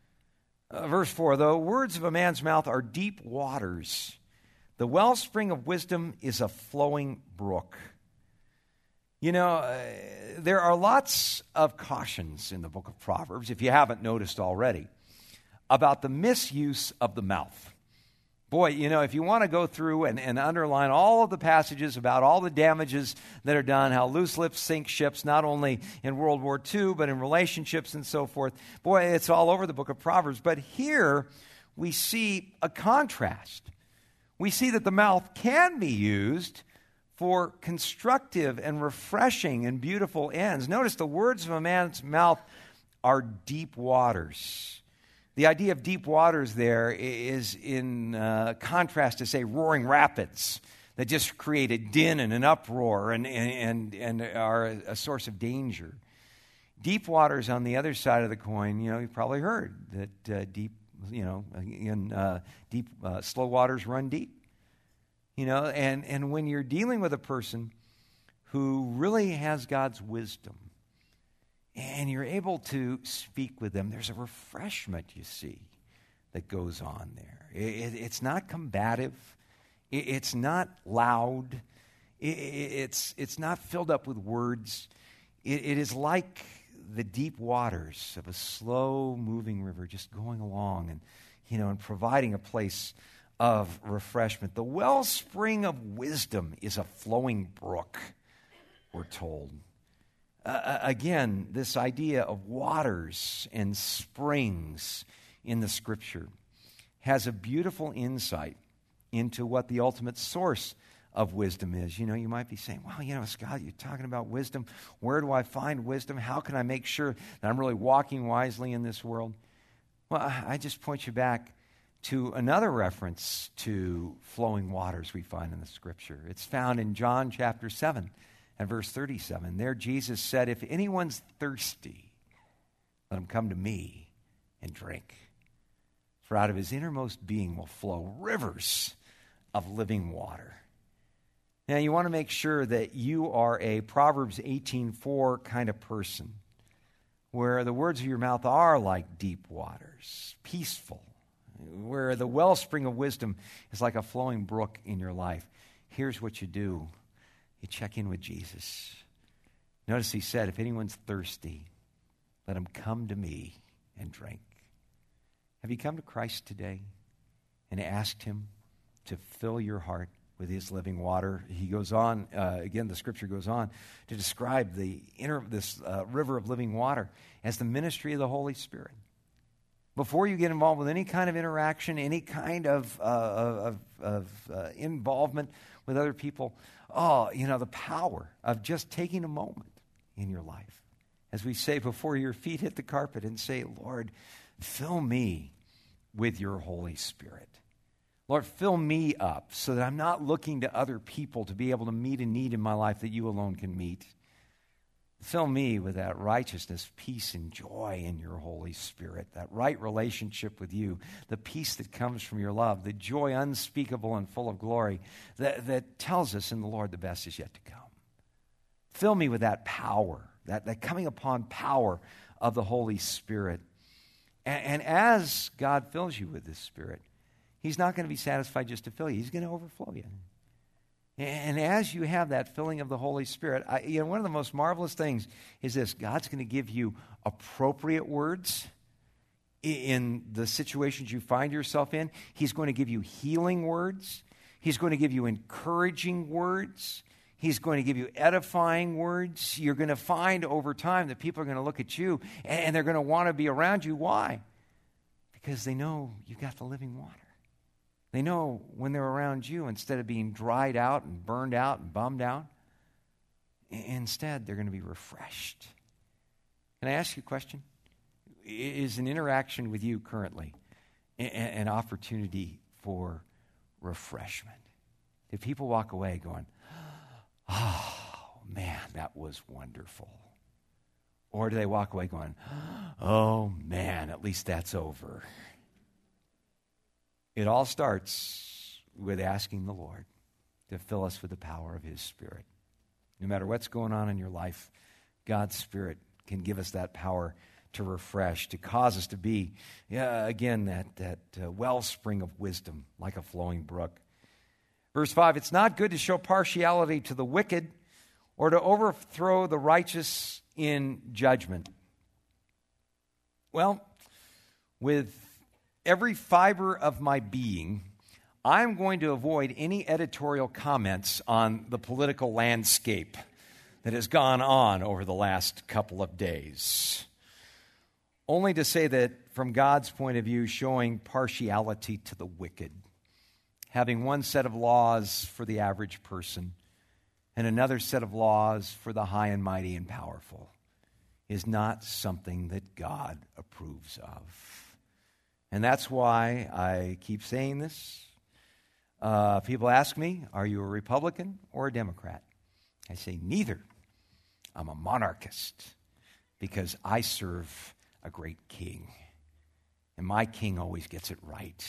Uh, verse four, the words of a man's mouth are deep waters. The wellspring of wisdom is a flowing brook. You know, uh, there are lots of cautions in the book of Proverbs, if you haven't noticed already, about the misuse of the mouth. Boy, you know, if you want to go through and, and underline all of the passages about all the damages that are done, how loose lips sink ships, not only in World War Two, but in relationships and so forth, boy, it's all over the book of Proverbs. But here we see a contrast. We see that the mouth can be used for constructive and refreshing and beautiful ends. Notice the words of a man's mouth are deep waters. The idea of deep waters there is in uh, contrast to, say, roaring rapids that just create a din and an uproar and, and, and are a source of danger. Deep waters on the other side of the coin, you know, you've probably heard that uh, deep, you know, in uh, deep, uh, slow waters run deep. You know, and, and when you're dealing with a person who really has God's wisdom and you're able to speak with them, there's a refreshment, you see, that goes on there. It, it, it's not combative. It, it's not loud. It, it, it's, it's not filled up with words. It, it is like the deep waters of a slow-moving river just going along and, you know, and providing a place of refreshment. The wellspring of wisdom is a flowing brook, we're told. Uh, again, this idea of waters and springs in the Scripture has a beautiful insight into what the ultimate source of wisdom is. You know, you might be saying, well, you know, Scott, you're talking about wisdom. Where do I find wisdom? How can I make sure that I'm really walking wisely in this world? Well, I just point you back to another reference to flowing waters we find in the Scripture. It's found in John chapter seven and verse thirty-seven. There Jesus said, if anyone's thirsty, let him come to me and drink. For out of his innermost being will flow rivers of living water. Now, you want to make sure that you are a Proverbs eighteen four kind of person, where the words of your mouth are like deep waters, peaceful, where the wellspring of wisdom is like a flowing brook in your life. Here's what you do. You check in with Jesus. Notice he said, if anyone's thirsty, let him come to me and drink. Have you come to Christ today and asked him to fill your heart with his living water? He goes on, uh, again, the Scripture goes on to describe the inner, this uh, river of living water as the ministry of the Holy Spirit. Before you get involved with any kind of interaction, any kind of, uh, of, of uh, involvement with other people, oh, you know, the power of just taking a moment in your life. As we say, before your feet hit the carpet and say, Lord, fill me with your Holy Spirit. Lord, fill me up so that I'm not looking to other people to be able to meet a need in my life that you alone can meet. Fill me with that righteousness, peace, and joy in your Holy Spirit, that right relationship with you, the peace that comes from your love, the joy unspeakable and full of glory that, that tells us in the Lord the best is yet to come. Fill me with that power, that, that coming upon power of the Holy Spirit. And, and as God fills you with this Spirit, He's not going to be satisfied just to fill you. He's going to overflow you. And as you have that filling of the Holy Spirit, I, you know, one of the most marvelous things is this. God's going to give you appropriate words in the situations you find yourself in. He's going to give you healing words. He's going to give you encouraging words. He's going to give you edifying words. You're going to find over time that people are going to look at you and they're going to want to be around you. Why? Because they know you've got the living water. They know when they're around you, instead of being dried out and burned out and bummed out, instead they're going to be refreshed. Can I ask you a question? Is an interaction with you currently an opportunity for refreshment? Do people walk away going, oh, man, that was wonderful? Or do they walk away going, oh, man, at least that's over? It all starts with asking the Lord to fill us with the power of His Spirit. No matter what's going on in your life, God's Spirit can give us that power to refresh, to cause us to be, yeah, again, that, that uh, wellspring of wisdom like a flowing brook. Verse five, it's not good to show partiality to the wicked or to overthrow the righteous in judgment. Well, with every fiber of my being, I'm going to avoid any editorial comments on the political landscape that has gone on over the last couple of days. Only to say that from God's point of view, showing partiality to the wicked, having one set of laws for the average person and another set of laws for the high and mighty and powerful, is not something that God approves of. And that's why I keep saying this. Uh, people ask me, are you a Republican or a Democrat? I say neither. I'm a monarchist because I serve a great king. And my king always gets it right.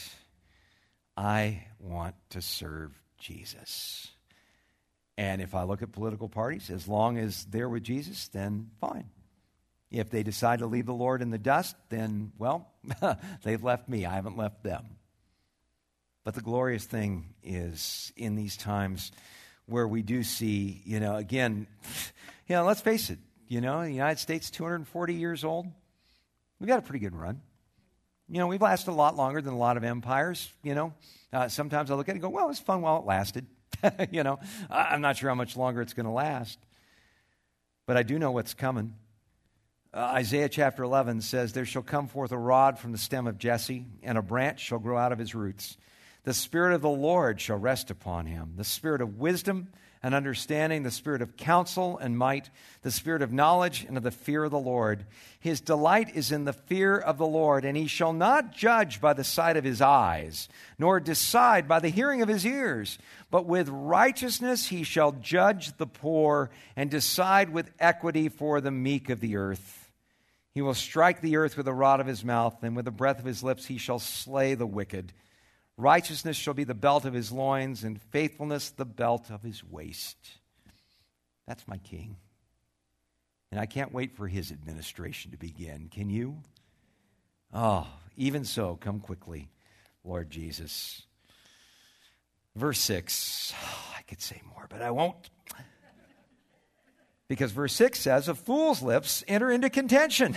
I want to serve Jesus. And if I look at political parties, as long as they're with Jesus, then fine. If they decide to leave the Lord in the dust, then, well, they've left me. I haven't left them. But the glorious thing is in these times where we do see, you know, again, you know, let's face it, you know, the United States, two hundred forty years old. We've got a pretty good run. You know, we've lasted a lot longer than a lot of empires, you know. Uh, sometimes I look at it and go, well, it was fun while it lasted. you know, I'm not sure how much longer it's going to last. But I do know what's coming. Uh, Isaiah chapter eleven says, there shall come forth a rod from the stem of Jesse, and a branch shall grow out of his roots. The Spirit of the Lord shall rest upon him, the Spirit of wisdom and understanding, the Spirit of counsel and might, the Spirit of knowledge and of the fear of the Lord. His delight is in the fear of the Lord, and he shall not judge by the sight of his eyes, nor decide by the hearing of his ears, but with righteousness he shall judge the poor and decide with equity for the meek of the earth. He will strike the earth with the rod of his mouth, and with the breath of his lips he shall slay the wicked. Righteousness shall be the belt of his loins, and faithfulness the belt of his waist. That's my king. And I can't wait for his administration to begin. Can you? Oh, even so, come quickly, Lord Jesus. Verse six. Oh, I could say more, but I won't. Because verse six says, a fool's lips enter into contention.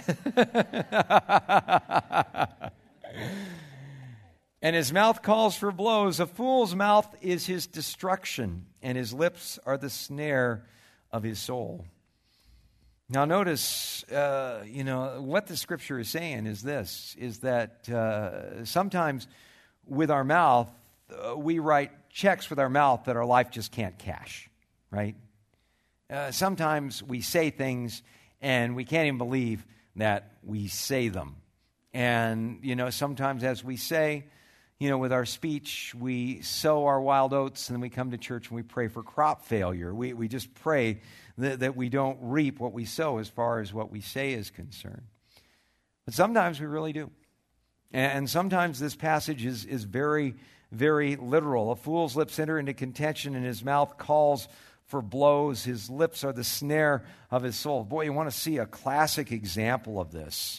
And his mouth calls for blows. A fool's mouth is his destruction, and his lips are the snare of his soul. Now notice, uh, you know, what the Scripture is saying is this, is that uh, sometimes with our mouth, uh, we write checks with our mouth that our life just can't cash, right? Uh, sometimes we say things and we can't even believe that we say them. And, you know, sometimes as we say, you know, with our speech, we sow our wild oats, and then we come to church and we pray for crop failure. We, we just pray that, that we don't reap what we sow as far as what we say is concerned. But sometimes we really do. And sometimes this passage is, is very, very literal. A fool's lips enter into contention, and his mouth calls for blows. His lips are the snare of his soul. Boy, you want to see a classic example of this.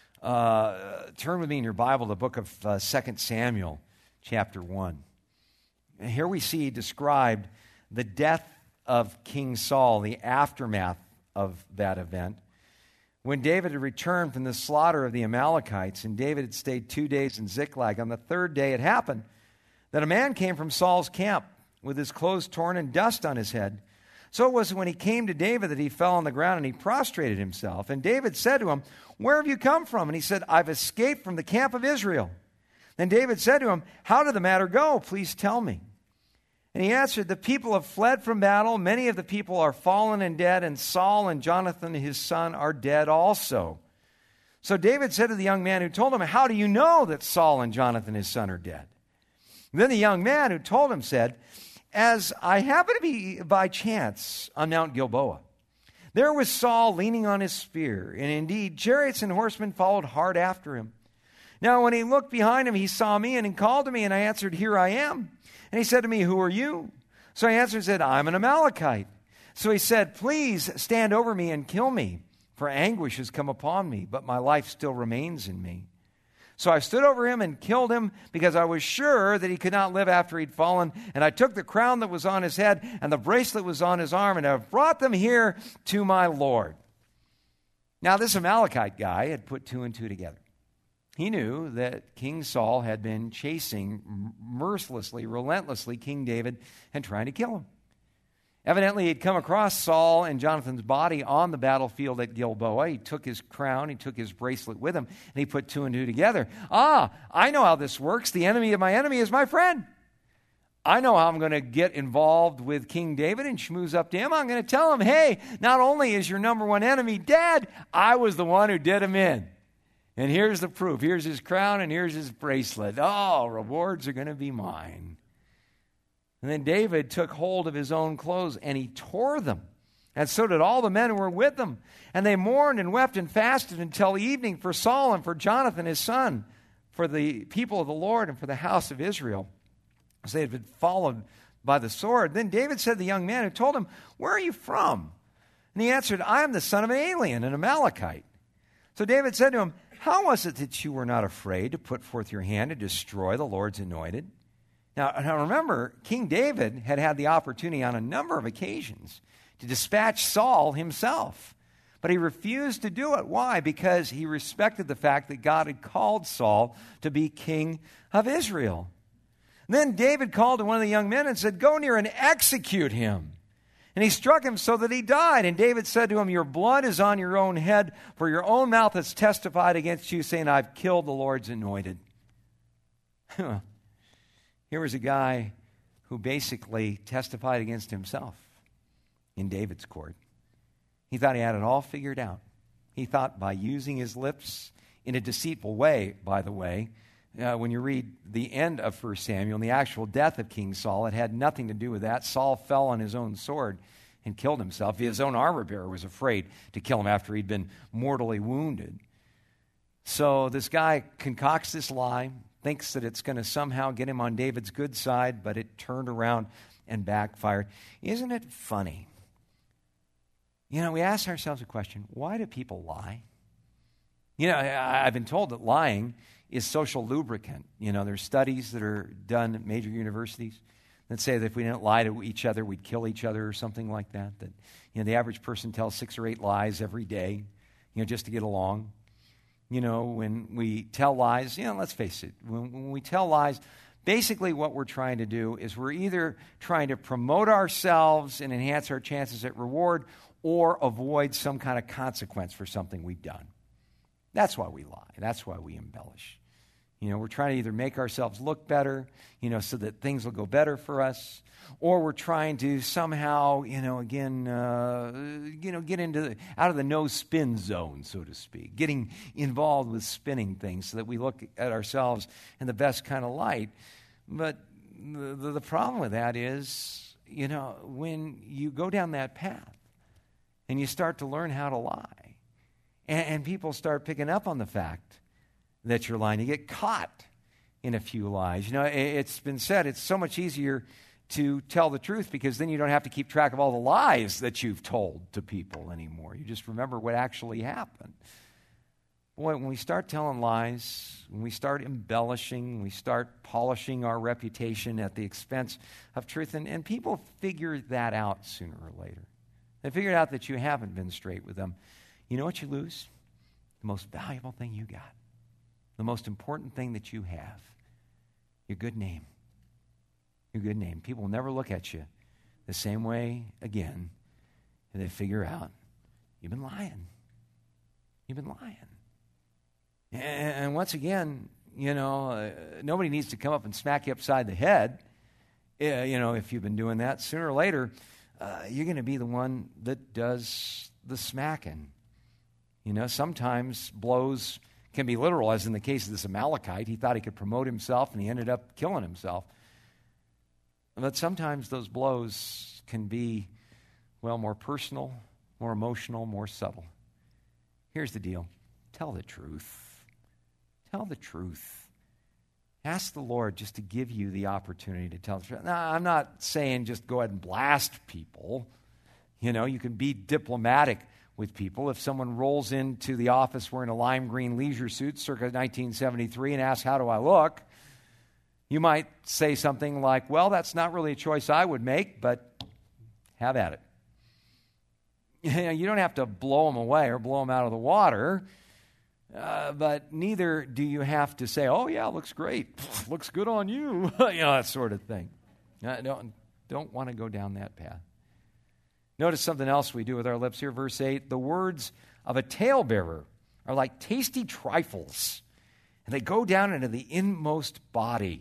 Uh, turn with me in your Bible to the book of uh, Second Samuel, chapter one. And here we see described the death of King Saul, the aftermath of that event. When David had returned from the slaughter of the Amalekites, and David had stayed two days in Ziklag, on the third day it happened that a man came from Saul's camp with his clothes torn and dust on his head. So it was when he came to David that he fell on the ground and he prostrated himself. And David said to him, "Where have you come from?" And he said, "I've escaped from the camp of Israel." Then David said to him, "How did the matter go? Please tell me." And he answered, "The people have fled from battle. Many of the people are fallen and dead, and Saul and Jonathan, his son, are dead also." So David said to the young man who told him, "How do you know that Saul and Jonathan, his son, are dead?" And then the young man who told him said, "As I happened to be by chance on Mount Gilboa, there was Saul leaning on his spear, and indeed chariots and horsemen followed hard after him. Now when he looked behind him, he saw me, and he called to me, and I answered, 'Here I am.' And he said to me, 'Who are you?' So I answered and said, 'I'm an Amalekite.' So he said, 'Please stand over me and kill me, for anguish has come upon me, but my life still remains in me.' So I stood over him and killed him, because I was sure that he could not live after he'd fallen. And I took the crown that was on his head and the bracelet was on his arm, and I've brought them here to my Lord." Now this Amalekite guy had put two and two together. He knew that King Saul had been chasing mercilessly, relentlessly King David and trying to kill him. Evidently, he'd come across Saul and Jonathan's body on the battlefield at Gilboa. He took his crown, he took his bracelet with him, and he put two and two together. Ah, I know how this works. The enemy of my enemy is my friend. I know how I'm going to get involved with King David and schmooze up to him. I'm going to tell him, "Hey, not only is your number one enemy dead, I was the one who did him in. And here's the proof. Here's his crown and here's his bracelet. Oh, rewards are going to be mine." And then David took hold of his own clothes and he tore them. And so did all the men who were with him. And they mourned and wept and fasted until evening for Saul and for Jonathan his son, for the people of the Lord and for the house of Israel, as they had been followed by the sword. Then David said to the young man who told him, "Where are you from?" And he answered, "I am the son of an alien, an Amalekite." So David said to him, "How was it that you were not afraid to put forth your hand to destroy the Lord's anointed?" Now, now remember, King David had had the opportunity on a number of occasions to dispatch Saul himself. But he refused to do it. Why? Because he respected the fact that God had called Saul to be king of Israel. Then David called to one of the young men and said, "Go near and execute him." And he struck him so that he died. And David said to him, "Your blood is on your own head, for your own mouth has testified against you, saying, 'I've killed the Lord's anointed.'" Here was a guy who basically testified against himself in David's court. He thought he had it all figured out. He thought by using his lips in a deceitful way, by the way, uh, when you read the end of First Samuel and the actual death of King Saul, it had nothing to do with that. Saul fell on his own sword and killed himself. His own armor bearer was afraid to kill him after he'd been mortally wounded. So this guy concocts this lie, thinks that it's going to somehow get him on David's good side, but it turned around and backfired. Isn't it funny? You know, we ask ourselves a question, why do people lie? You know, I've been told that lying is social lubricant. You know, there's studies that are done at major universities that say that if we didn't lie to each other, we'd kill each other or something like that. That, you know, the average person tells six or eight lies every day, you know, just to get along. You know, when we tell lies, you know, let's face it, when, when we tell lies, basically what we're trying to do is we're either trying to promote ourselves and enhance our chances at reward or avoid some kind of consequence for something we've done. That's why we lie. That's why we embellish. You know, we're trying to either make ourselves look better, you know, so that things will go better for us, or we're trying to somehow, you know, again, uh, you know, get into the, out of the no spin zone, so to speak, getting involved with spinning things so that we look at ourselves in the best kind of light. But the, the problem with that is, you know, when you go down that path and you start to learn how to lie, and, and people start picking up on the fact that you're lying, you get caught in a few lies. You know, it, it's been said it's so much easier to tell the truth because then you don't have to keep track of all the lies that you've told to people anymore. You just remember what actually happened. Boy, when we start telling lies, when we start embellishing, when we start polishing our reputation at the expense of truth, and, and people figure that out sooner or later. They figure out that you haven't been straight with them. You know what you lose? The most valuable thing you got. The most important thing that you have. Your good name. Your good name. People will never look at you the same way again, and they figure out you've been lying. You've been lying. And once again, you know, uh, nobody needs to come up and smack you upside the head. Uh, you know, if you've been doing that, sooner or later, uh, you're going to be the one that does the smacking. You know, sometimes blows can be literal, as in the case of this Amalekite. He thought he could promote himself, and he ended up killing himself. But sometimes those blows can be, well, more personal, more emotional, more subtle. Here's the deal. Tell the truth. Tell the truth. Ask the Lord just to give you the opportunity to tell the truth. Now, I'm not saying just go ahead and blast people. You know, you can be diplomatic with people. If someone rolls into the office wearing a lime green leisure suit circa nineteen seventy-three and asks, how do I look? You might say something like, well, that's not really a choice I would make, but have at it. You know, you don't have to blow them away or blow them out of the water, uh, but neither do you have to say, oh, yeah, looks great. Looks good on you. You know, that sort of thing. I don't, don't want to go down that path. Notice something else we do with our lips here. Verse eight, the words of a talebearer are like tasty trifles, and they go down into the inmost body.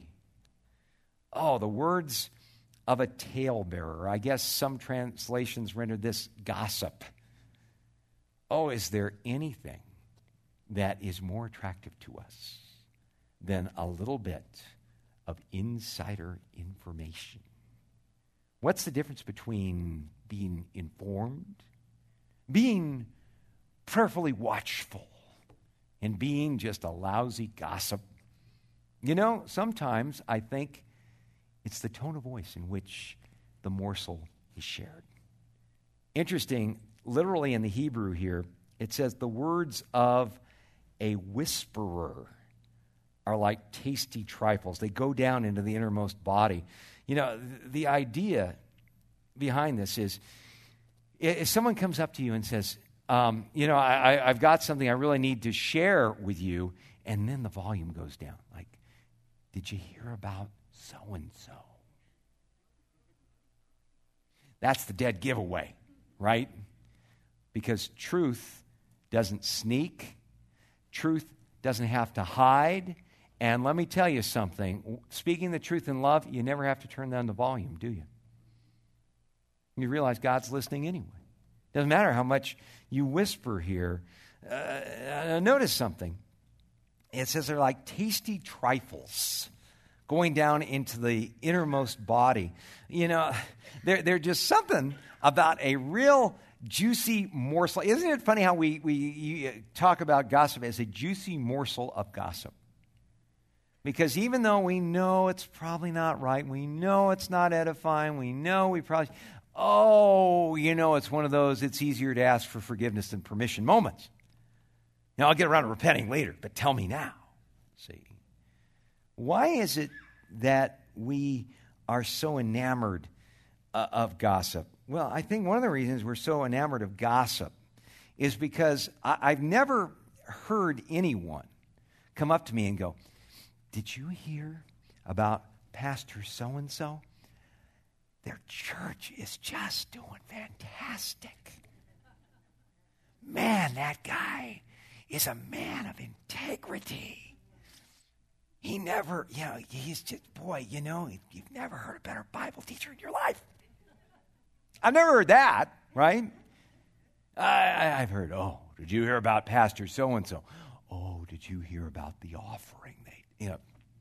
Oh, the words of a talebearer. I guess some translations rendered this gossip. Oh, is there anything that is more attractive to us than a little bit of insider information? What's the difference between being informed, being prayerfully watchful, and being just a lousy gossip? You know, sometimes I think it's the tone of voice in which the morsel is shared. Interesting, literally in the Hebrew here, it says the words of a whisperer are like tasty trifles. They go down into the innermost body. You know, the idea behind this is if someone comes up to you and says, um, you know, I, I've got something I really need to share with you, and then the volume goes down. Like, did you hear about so-and-so? That's the dead giveaway, right? Because truth doesn't sneak. Truth doesn't have to hide. And let me tell you something. Speaking the truth in love, you never have to turn down the volume, do you? You realize God's listening anyway. Doesn't matter how much you whisper here. Uh, notice something. It says they're like tasty trifles going down into the innermost body. You know, they're, they're just something about a real juicy morsel. Isn't it funny how we, we talk about gossip as a juicy morsel of gossip? Because even though we know it's probably not right, we know it's not edifying, we know we probably, oh, you know, it's one of those it's easier to ask for forgiveness than permission moments. Now, I'll get around to repenting later, but tell me now. See, why is it that we are so enamored uh, of gossip? Well, I think one of the reasons we're so enamored of gossip is because I, I've never heard anyone come up to me and go, did you hear about Pastor so-and-so? Their church is just doing fantastic. Man, that guy is a man of integrity. he never, you know, he's just, boy, you know, you've never heard a better Bible teacher in your life. I've never heard that, right? I, I've heard, oh, did you hear about Pastor so-and-so? Oh, did you hear about the offering? They, you know,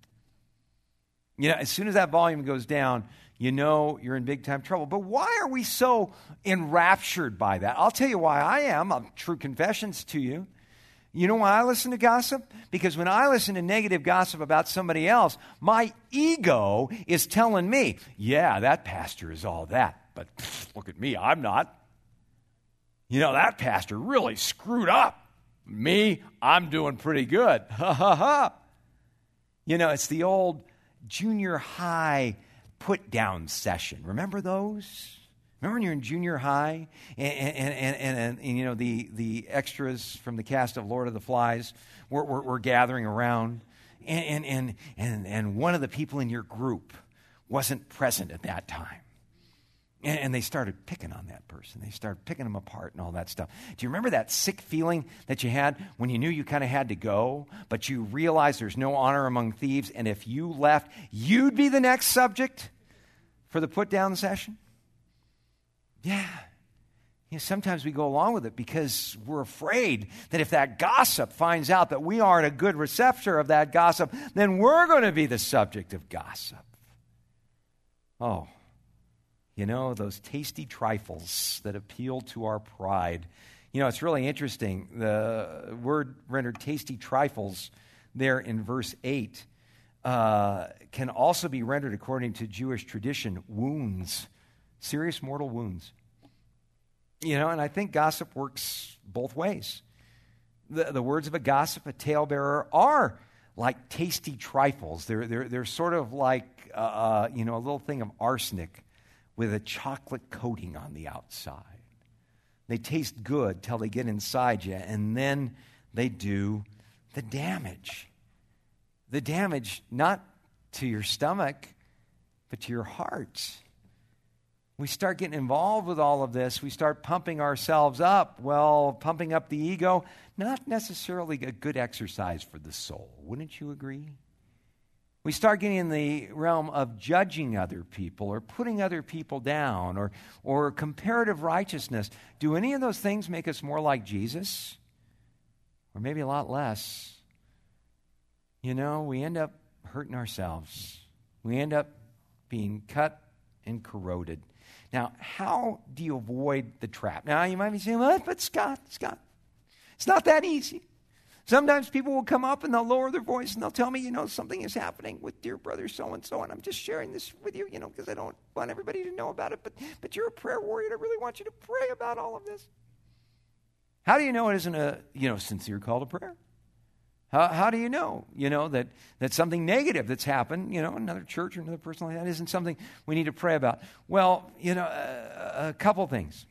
you know, as soon as that volume goes down, you know you're in big-time trouble. But why are we so enraptured by that? I'll tell you why I am. I'm true confessions to you. You know why I listen to gossip? Because when I listen to negative gossip about somebody else, my ego is telling me, yeah, that pastor is all that. But look at me, I'm not. You know, that pastor really screwed up. Me, I'm doing pretty good. Ha, ha, ha. You know, it's the old junior high put-down session. Remember those? Remember when you're in junior high and, and, and, and, and, and you know, the, the extras from the cast of Lord of the Flies were, were, were gathering around, and, and, and, and one of the people in your group wasn't present at that time. And, and they started picking on that person. They started picking them apart and all that stuff. Do you remember that sick feeling that you had when you knew you kind of had to go, but you realized there's no honor among thieves, and if you left, you'd be the next subject for the put-down session? Yeah. You know, sometimes we go along with it because we're afraid that if that gossip finds out that we aren't a good receptor of that gossip, then we're going to be the subject of gossip. Oh, you know, those tasty trifles that appeal to our pride. You know, it's really interesting. The word rendered tasty trifles there in verse eight uh, can also be rendered, according to Jewish tradition, wounds. Serious mortal wounds. You know, and I think gossip works both ways. The, the words of a gossip, a talebearer, are like tasty trifles. They're, they're, they're sort of like, uh, uh, you know, a little thing of arsenic with a chocolate coating on the outside. They taste good till they get inside you, and then they do the damage. The damage not to your stomach, but to your heart. We start getting involved with all of this. We start pumping ourselves up. Well, pumping up the ego, not necessarily a good exercise for the soul. Wouldn't you agree? We start getting in the realm of judging other people or putting other people down or, or comparative righteousness. Do any of those things make us more like Jesus? Or maybe a lot less? You know, we end up hurting ourselves. We end up being cut and corroded. Now, how do you avoid the trap? Now, you might be saying, well, but Scott, Scott, it's not that easy. Sometimes people will come up and they'll lower their voice and they'll tell me, you know, something is happening with dear brother so-and-so, and I'm just sharing this with you, you know, because I don't want everybody to know about it, but, but you're a prayer warrior, and I really want you to pray about all of this. How do you know it isn't a, you know, sincere call to prayer? How, how do you know, you know, that, that something negative that's happened, you know, another church or another person like that isn't something we need to pray about? Well, you know, a, a couple things.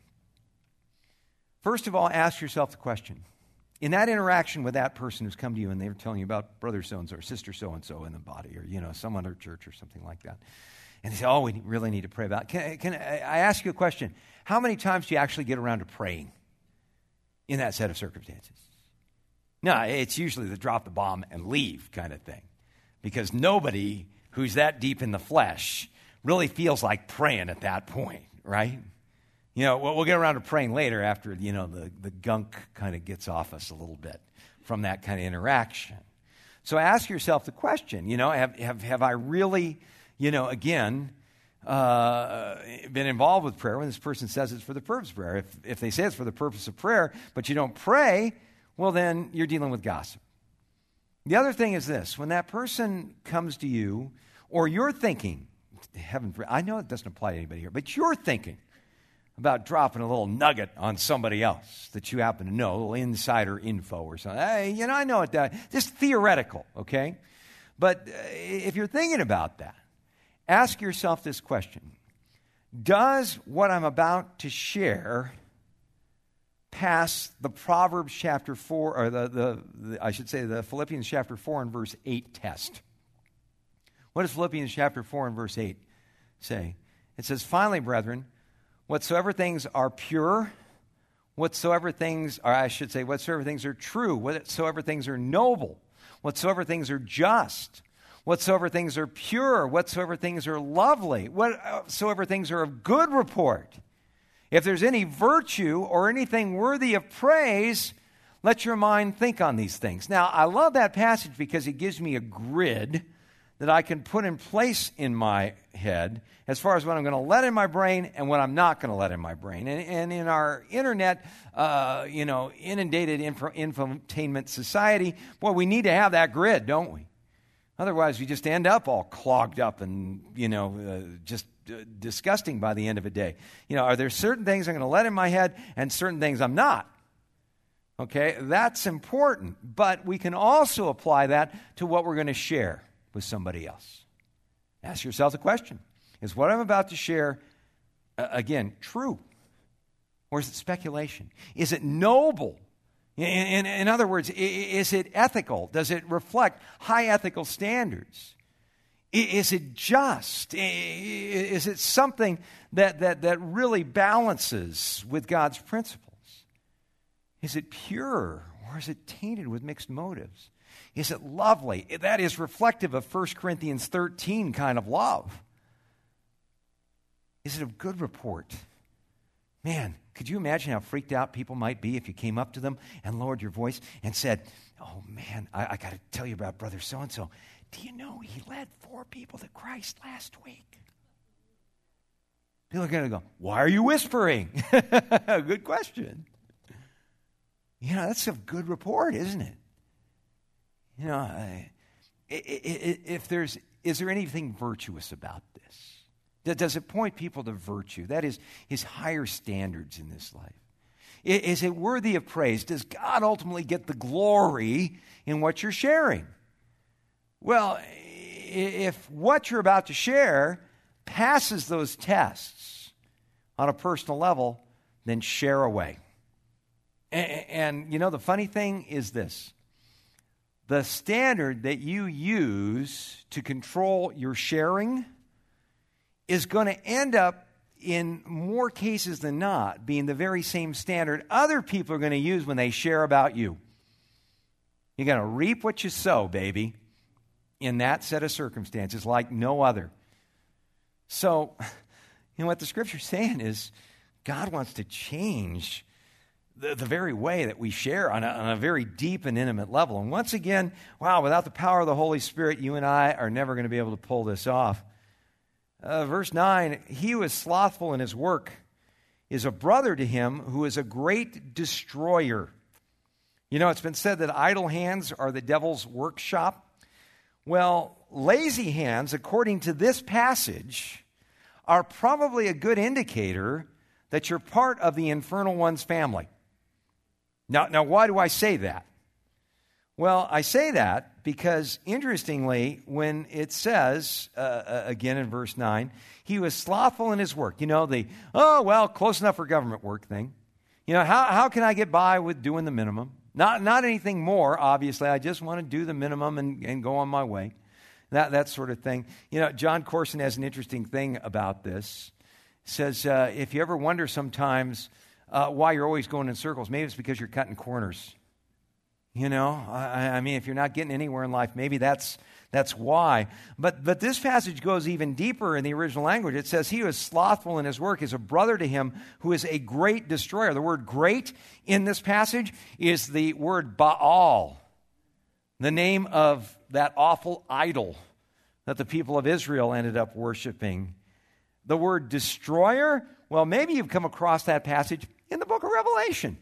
First of all, ask yourself the question. In that interaction with that person who's come to you and they're telling you about brother so-and-so or sister so-and-so in the body or, you know, some other church or something like that. And they say, oh, we really need to pray about it. Can, can I ask you a question? How many times do you actually get around to praying in that set of circumstances? No, it's usually the drop the bomb and leave kind of thing. Because nobody who's that deep in the flesh really feels like praying at that point, right? You know, we'll get around to praying later after, you know, the, the gunk kind of gets off us a little bit from that kind of interaction. So ask yourself the question, you know, have have, have I really, you know, again, uh, been involved with prayer when this person says it's for the purpose of prayer? If, if they say it's for the purpose of prayer, but you don't pray, well, then you're dealing with gossip. The other thing is this. When that person comes to you, or you're thinking, heaven, I know it doesn't apply to anybody here, but you're thinking about dropping a little nugget on somebody else that you happen to know, a little insider info or something. Hey, you know, I know it. That, just theoretical, okay? But uh, if you're thinking about that, ask yourself this question. Does what I'm about to share pass the Proverbs chapter four, or the, the, the I should say the Philippians chapter four and verse eight test? What does Philippians chapter four and verse eight say? It says, finally, brethren, whatsoever things are pure, whatsoever things, or I should say, whatsoever things are true, whatsoever things are noble, whatsoever things are just, whatsoever things are pure, whatsoever things are lovely, whatsoever things are of good report. If there's any virtue or anything worthy of praise, let your mind think on these things. Now, I love that passage because it gives me a grid that I can put in place in my head as far as what I'm going to let in my brain and what I'm not going to let in my brain. And, and in our internet, uh, you know, inundated info, infotainment society, boy, we need to have that grid, don't we? Otherwise, we just end up all clogged up and, you know, uh, just uh, disgusting by the end of a day. You know, are there certain things I'm going to let in my head and certain things I'm not? Okay, that's important. But we can also apply that to what we're going to share with somebody else. Ask yourself the question, is what I'm about to share, uh, again, true? Or is it speculation? Is it noble? In, in, in other words, is it ethical? Does it reflect high ethical standards? Is it just? Is it something that, that, that really balances with God's principles? Is it pure, or is it tainted with mixed motives? Is it lovely? That is reflective of First Corinthians thirteen kind of love. Is it of good report? Man, could you imagine how freaked out people might be if you came up to them and lowered your voice and said, oh man, I, I got to tell you about brother so-and-so. Do you know he led four people to Christ last week? People are going to go, why are you whispering? Good question. You know, that's a good report, isn't it? You know, I, if there's, is there anything virtuous about this? Does it point people to virtue? That is, his higher standards in this life. Is it worthy of praise? Does God ultimately get the glory in what you're sharing? Well, if what you're about to share passes those tests on a personal level, then share away. And, and you know, the funny thing is this. The standard that you use to control your sharing is going to end up, in more cases than not, being the very same standard other people are going to use when they share about you. You're going to reap what you sow, baby, in that set of circumstances like no other. So, you know what the Scripture's saying is God wants to change The, the very way that we share on a, on a very deep and intimate level. And once again, wow, without the power of the Holy Spirit, you and I are never going to be able to pull this off. Uh, verse nine, he who is slothful in his work is a brother to him who is a great destroyer. You know, it's been said that idle hands are the devil's workshop. Well, lazy hands, according to this passage, are probably a good indicator that you're part of the infernal one's family. Now, now, why do I say that? Well, I say that because, interestingly, when it says, uh, again in verse nine, he was slothful in his work. You know, the, oh, well, close enough for government work thing. You know, how, how can I get by with doing the minimum? Not not anything more, obviously. I just want to do the minimum and, and go on my way. That, that sort of thing. You know, John Corson has an interesting thing about this. He says, uh, if you ever wonder sometimes uh, why you're always going in circles, maybe it's because you're cutting corners. You know, I, I mean, if you're not getting anywhere in life, maybe that's that's why. But but this passage goes even deeper in the original language. It says, he who is slothful in his work is a brother to him who is a great destroyer. The word great in this passage is the word Baal, the name of that awful idol that the people of Israel ended up worshiping. The word destroyer, well, maybe you've come across that passage in the book of Revelation.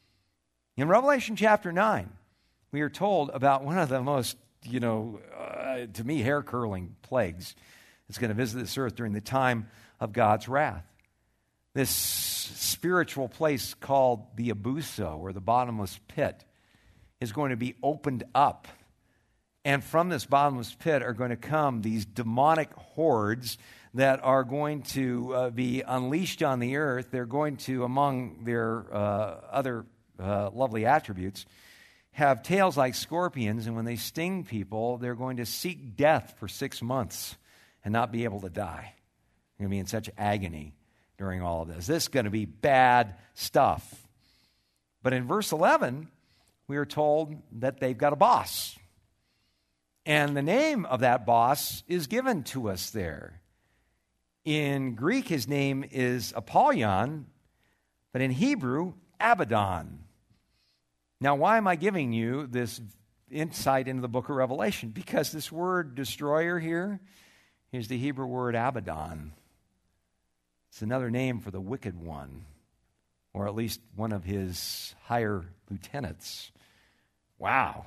In Revelation chapter nine, we are told about one of the most, you know, uh, to me, hair-curling plagues that's going to visit this earth during the time of God's wrath. This spiritual place called the Abuso, or the bottomless pit, is going to be opened up. And from this bottomless pit are going to come these demonic hordes that are going to uh, be unleashed on the earth. They're going to, among their uh, other uh, lovely attributes, have tails like scorpions, and when they sting people, they're going to seek death for six months and not be able to die. They're going to be in such agony during all of this. This is going to be bad stuff. But in verse eleven, we are told that they've got a boss. And the name of that boss is given to us there. In Greek, his name is Apollyon, but in Hebrew, Abaddon. Now, why am I giving you this insight into the book of Revelation? Because this word destroyer here is the Hebrew word Abaddon. It's another name for the wicked one, or at least one of his higher lieutenants. Wow.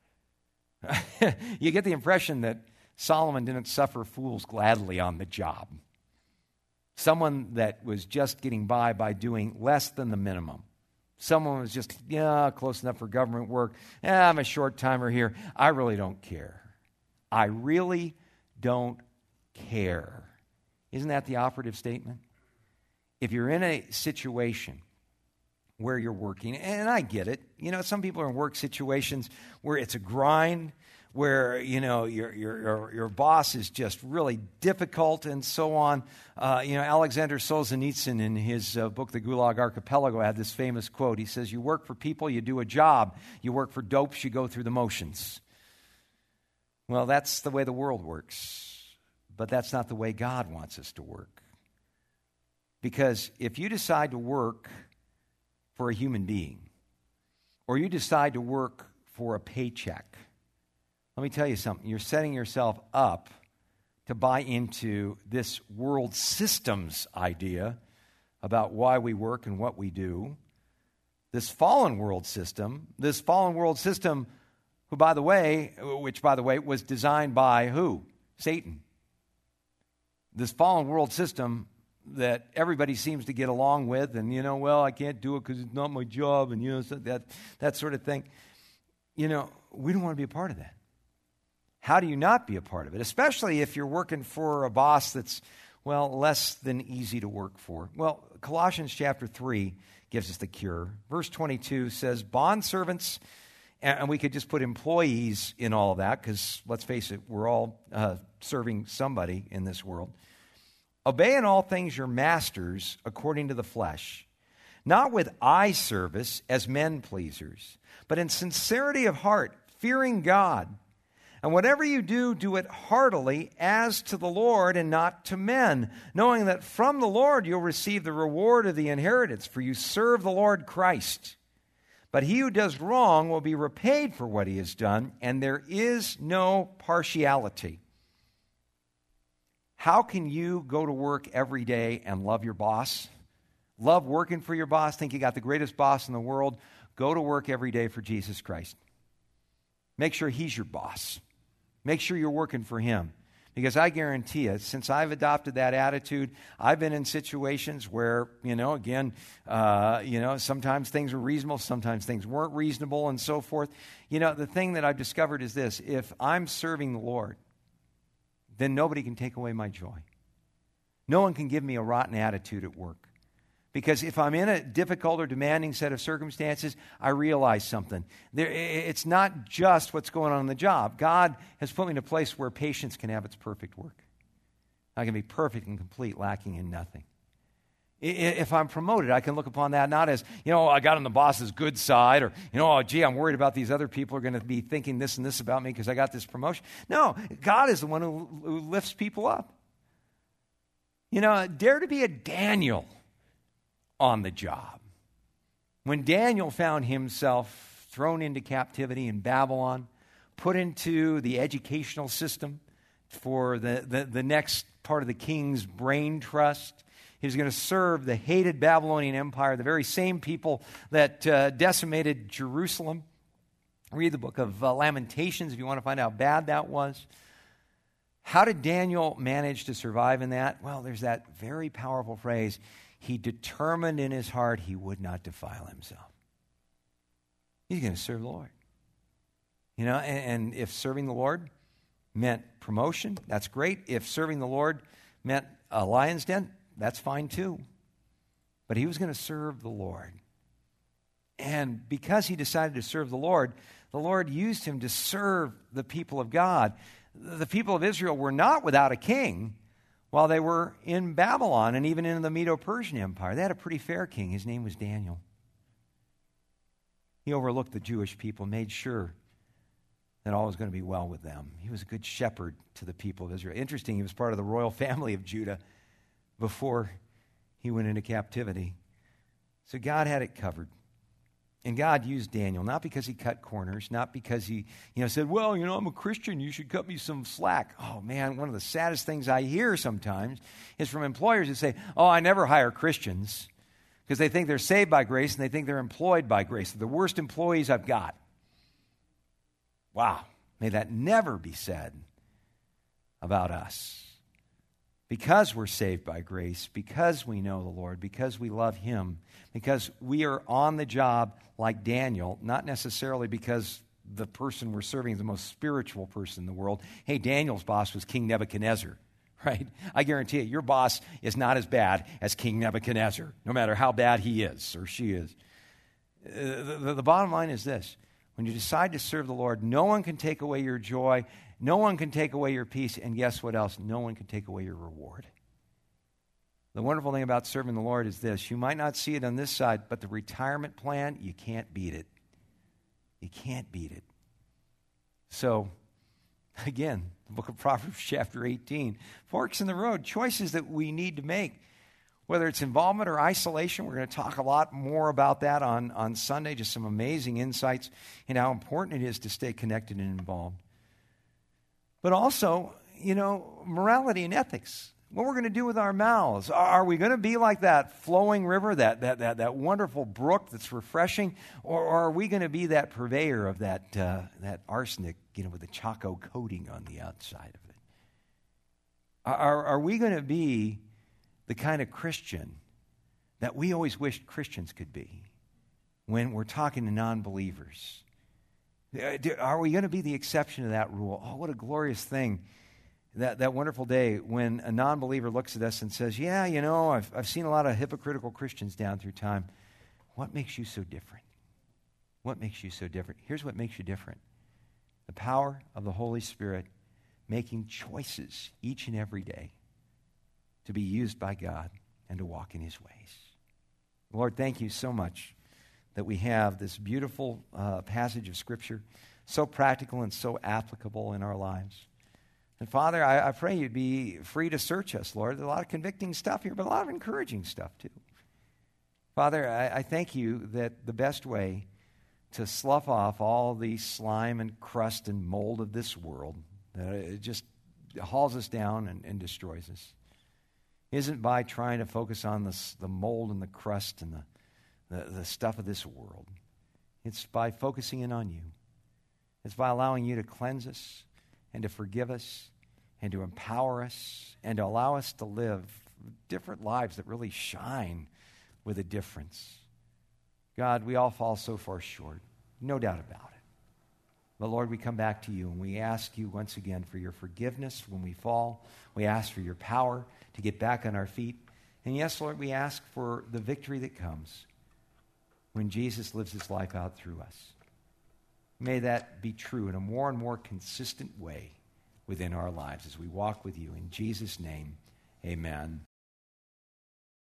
You get the impression that Solomon didn't suffer fools gladly on the job. Someone that was just getting by by doing less than the minimum. Someone was just, yeah, close enough for government work. Eh, I'm a short timer here. I really don't care. I really don't care. Isn't that the operative statement? If you're in a situation where you're working, and I get it, you know, some people are in work situations where it's a grind, where, you know, your your your, your boss is just really difficult and so on. Uh, you know, Alexander Solzhenitsyn in his uh, book, The Gulag Archipelago, had this famous quote. He says, you work for people, you do a job. You work for dopes, you go through the motions. Well, that's the way the world works. But that's not the way God wants us to work. Because if you decide to work for a human being, or you decide to work for a paycheck, let me tell you something. You're setting yourself up to buy into this world systems idea about why we work and what we do. This fallen world system, this fallen world system, who, by the way, which, by the way, was designed by who? Satan. This fallen world system that everybody seems to get along with, and, you know, well, I can't do it because it's not my job, and, you know, that, that sort of thing. You know, we don't want to be a part of that. How do you not be a part of it? Especially if you're working for a boss that's, well, less than easy to work for. Well, Colossians chapter three gives us the cure. Verse twenty-two says, bondservants, and we could just put employees in all of that, because let's face it, we're all uh, serving somebody in this world. Obey in all things your masters according to the flesh, not with eye service as men pleasers, but in sincerity of heart, fearing God. And whatever you do, do it heartily as to the Lord and not to men, knowing that from the Lord you'll receive the reward of the inheritance, for you serve the Lord Christ. But he who does wrong will be repaid for what he has done, and there is no partiality. How can you go to work every day and love your boss? Love working for your boss, think you got the greatest boss in the world? Go to work every day for Jesus Christ. Make sure he's your boss. Make sure you're working for him. Because I guarantee you, since I've adopted that attitude, I've been in situations where, you know, again, uh, you know, sometimes things were reasonable, sometimes things weren't reasonable, and so forth. You know, the thing that I've discovered is this: if I'm serving the Lord, then nobody can take away my joy. No one can give me a rotten attitude at work. Because if I'm in a difficult or demanding set of circumstances, I realize something. There, it's not just what's going on in the job. God has put me in a place where patience can have its perfect work. I can be perfect and complete, lacking in nothing. If I'm promoted, I can look upon that not as, you know, I got on the boss's good side, or, you know, oh, gee, I'm worried about these other people are going to be thinking this and this about me because I got this promotion. No, God is the one who, who lifts people up. You know, dare to be a Daniel on the job. When Daniel found himself thrown into captivity in Babylon, put into the educational system for the, the, the next part of the king's brain trust, he was going to serve the hated Babylonian Empire, the very same people that uh, decimated Jerusalem. Read the book of uh, Lamentations if you want to find out how bad that was. How did Daniel manage to survive in that? Well, there's that very powerful phrase: he determined in his heart he would not defile himself. He's going to serve the Lord. You know, and, and if serving the Lord meant promotion, that's great. If serving the Lord meant a lion's den, that's fine too. But he was going to serve the Lord. And because he decided to serve the Lord, the Lord used him to serve the people of God. The people of Israel were not without a king while they were in Babylon and even in the Medo-Persian Empire. They had a pretty fair king. His name was Daniel. He overlooked the Jewish people, made sure that all was going to be well with them. He was a good shepherd to the people of Israel. Interesting, he was part of the royal family of Judah before he went into captivity. So God had it covered. And God used Daniel, not because he cut corners, not because he, you know, said, well, you know, I'm a Christian, you should cut me some slack. Oh, man, one of the saddest things I hear sometimes is from employers that say, oh, I never hire Christians because they think they're saved by grace and they think they're employed by grace. They're the worst employees I've got. Wow, may that never be said about us. Because we're saved by grace, because we know the Lord, because we love Him, because we are on the job like Daniel, not necessarily because the person we're serving is the most spiritual person in the world. Hey, Daniel's boss was King Nebuchadnezzar, right? I guarantee you, your boss is not as bad as King Nebuchadnezzar, no matter how bad he is or she is. Uh, the, the, the bottom line is this. When you decide to serve the Lord, no one can take away your joy. No one can take away your peace. And guess what else? No one can take away your reward. The wonderful thing about serving the Lord is this. You might not see it on this side, but the retirement plan, you can't beat it. You can't beat it. So, again, the book of Proverbs chapter eighteen. Forks in the road, choices that we need to make. Whether it's involvement or isolation, we're going to talk a lot more about that on, on Sunday. Just some amazing insights in how important it is to stay connected and involved. But also, you know, morality and ethics. What we're going to do with our mouths. Are we going to be like that flowing river, that that that, that wonderful brook that's refreshing? Or, or are we going to be that purveyor of that, uh, that arsenic, you know, with the Choco coating on the outside of it? Are, are we going to be the kind of Christian that we always wished Christians could be when we're talking to non-believers? Are we going to be the exception to that rule? Oh, what a glorious thing. That, that wonderful day when a non-believer looks at us and says, yeah, you know, I've, I've seen a lot of hypocritical Christians down through time. What makes you so different? What makes you so different? Here's what makes you different. The power of the Holy Spirit making choices each and every day to be used by God and to walk in His ways. Lord, thank you so much that we have this beautiful uh, passage of Scripture, so practical and so applicable in our lives. And Father, I, I pray you'd be free to search us, Lord. There's a lot of convicting stuff here, but a lot of encouraging stuff too. Father, I, I thank you that the best way to slough off all the slime and crust and mold of this world, that it just hauls us down and, and destroys us, isn't by trying to focus on the, the mold and the crust and the, the, the stuff of this world. It's by focusing in on you. It's by allowing you to cleanse us and to forgive us and to empower us and to allow us to live different lives that really shine with a difference. God, we all fall so far short, no doubt about it. But Lord, we come back to you and we ask you once again for your forgiveness when we fall. We ask for your power to get back on our feet. And yes, Lord, we ask for the victory that comes when Jesus lives his life out through us. May that be true in a more and more consistent way within our lives as we walk with you. In Jesus' name, amen.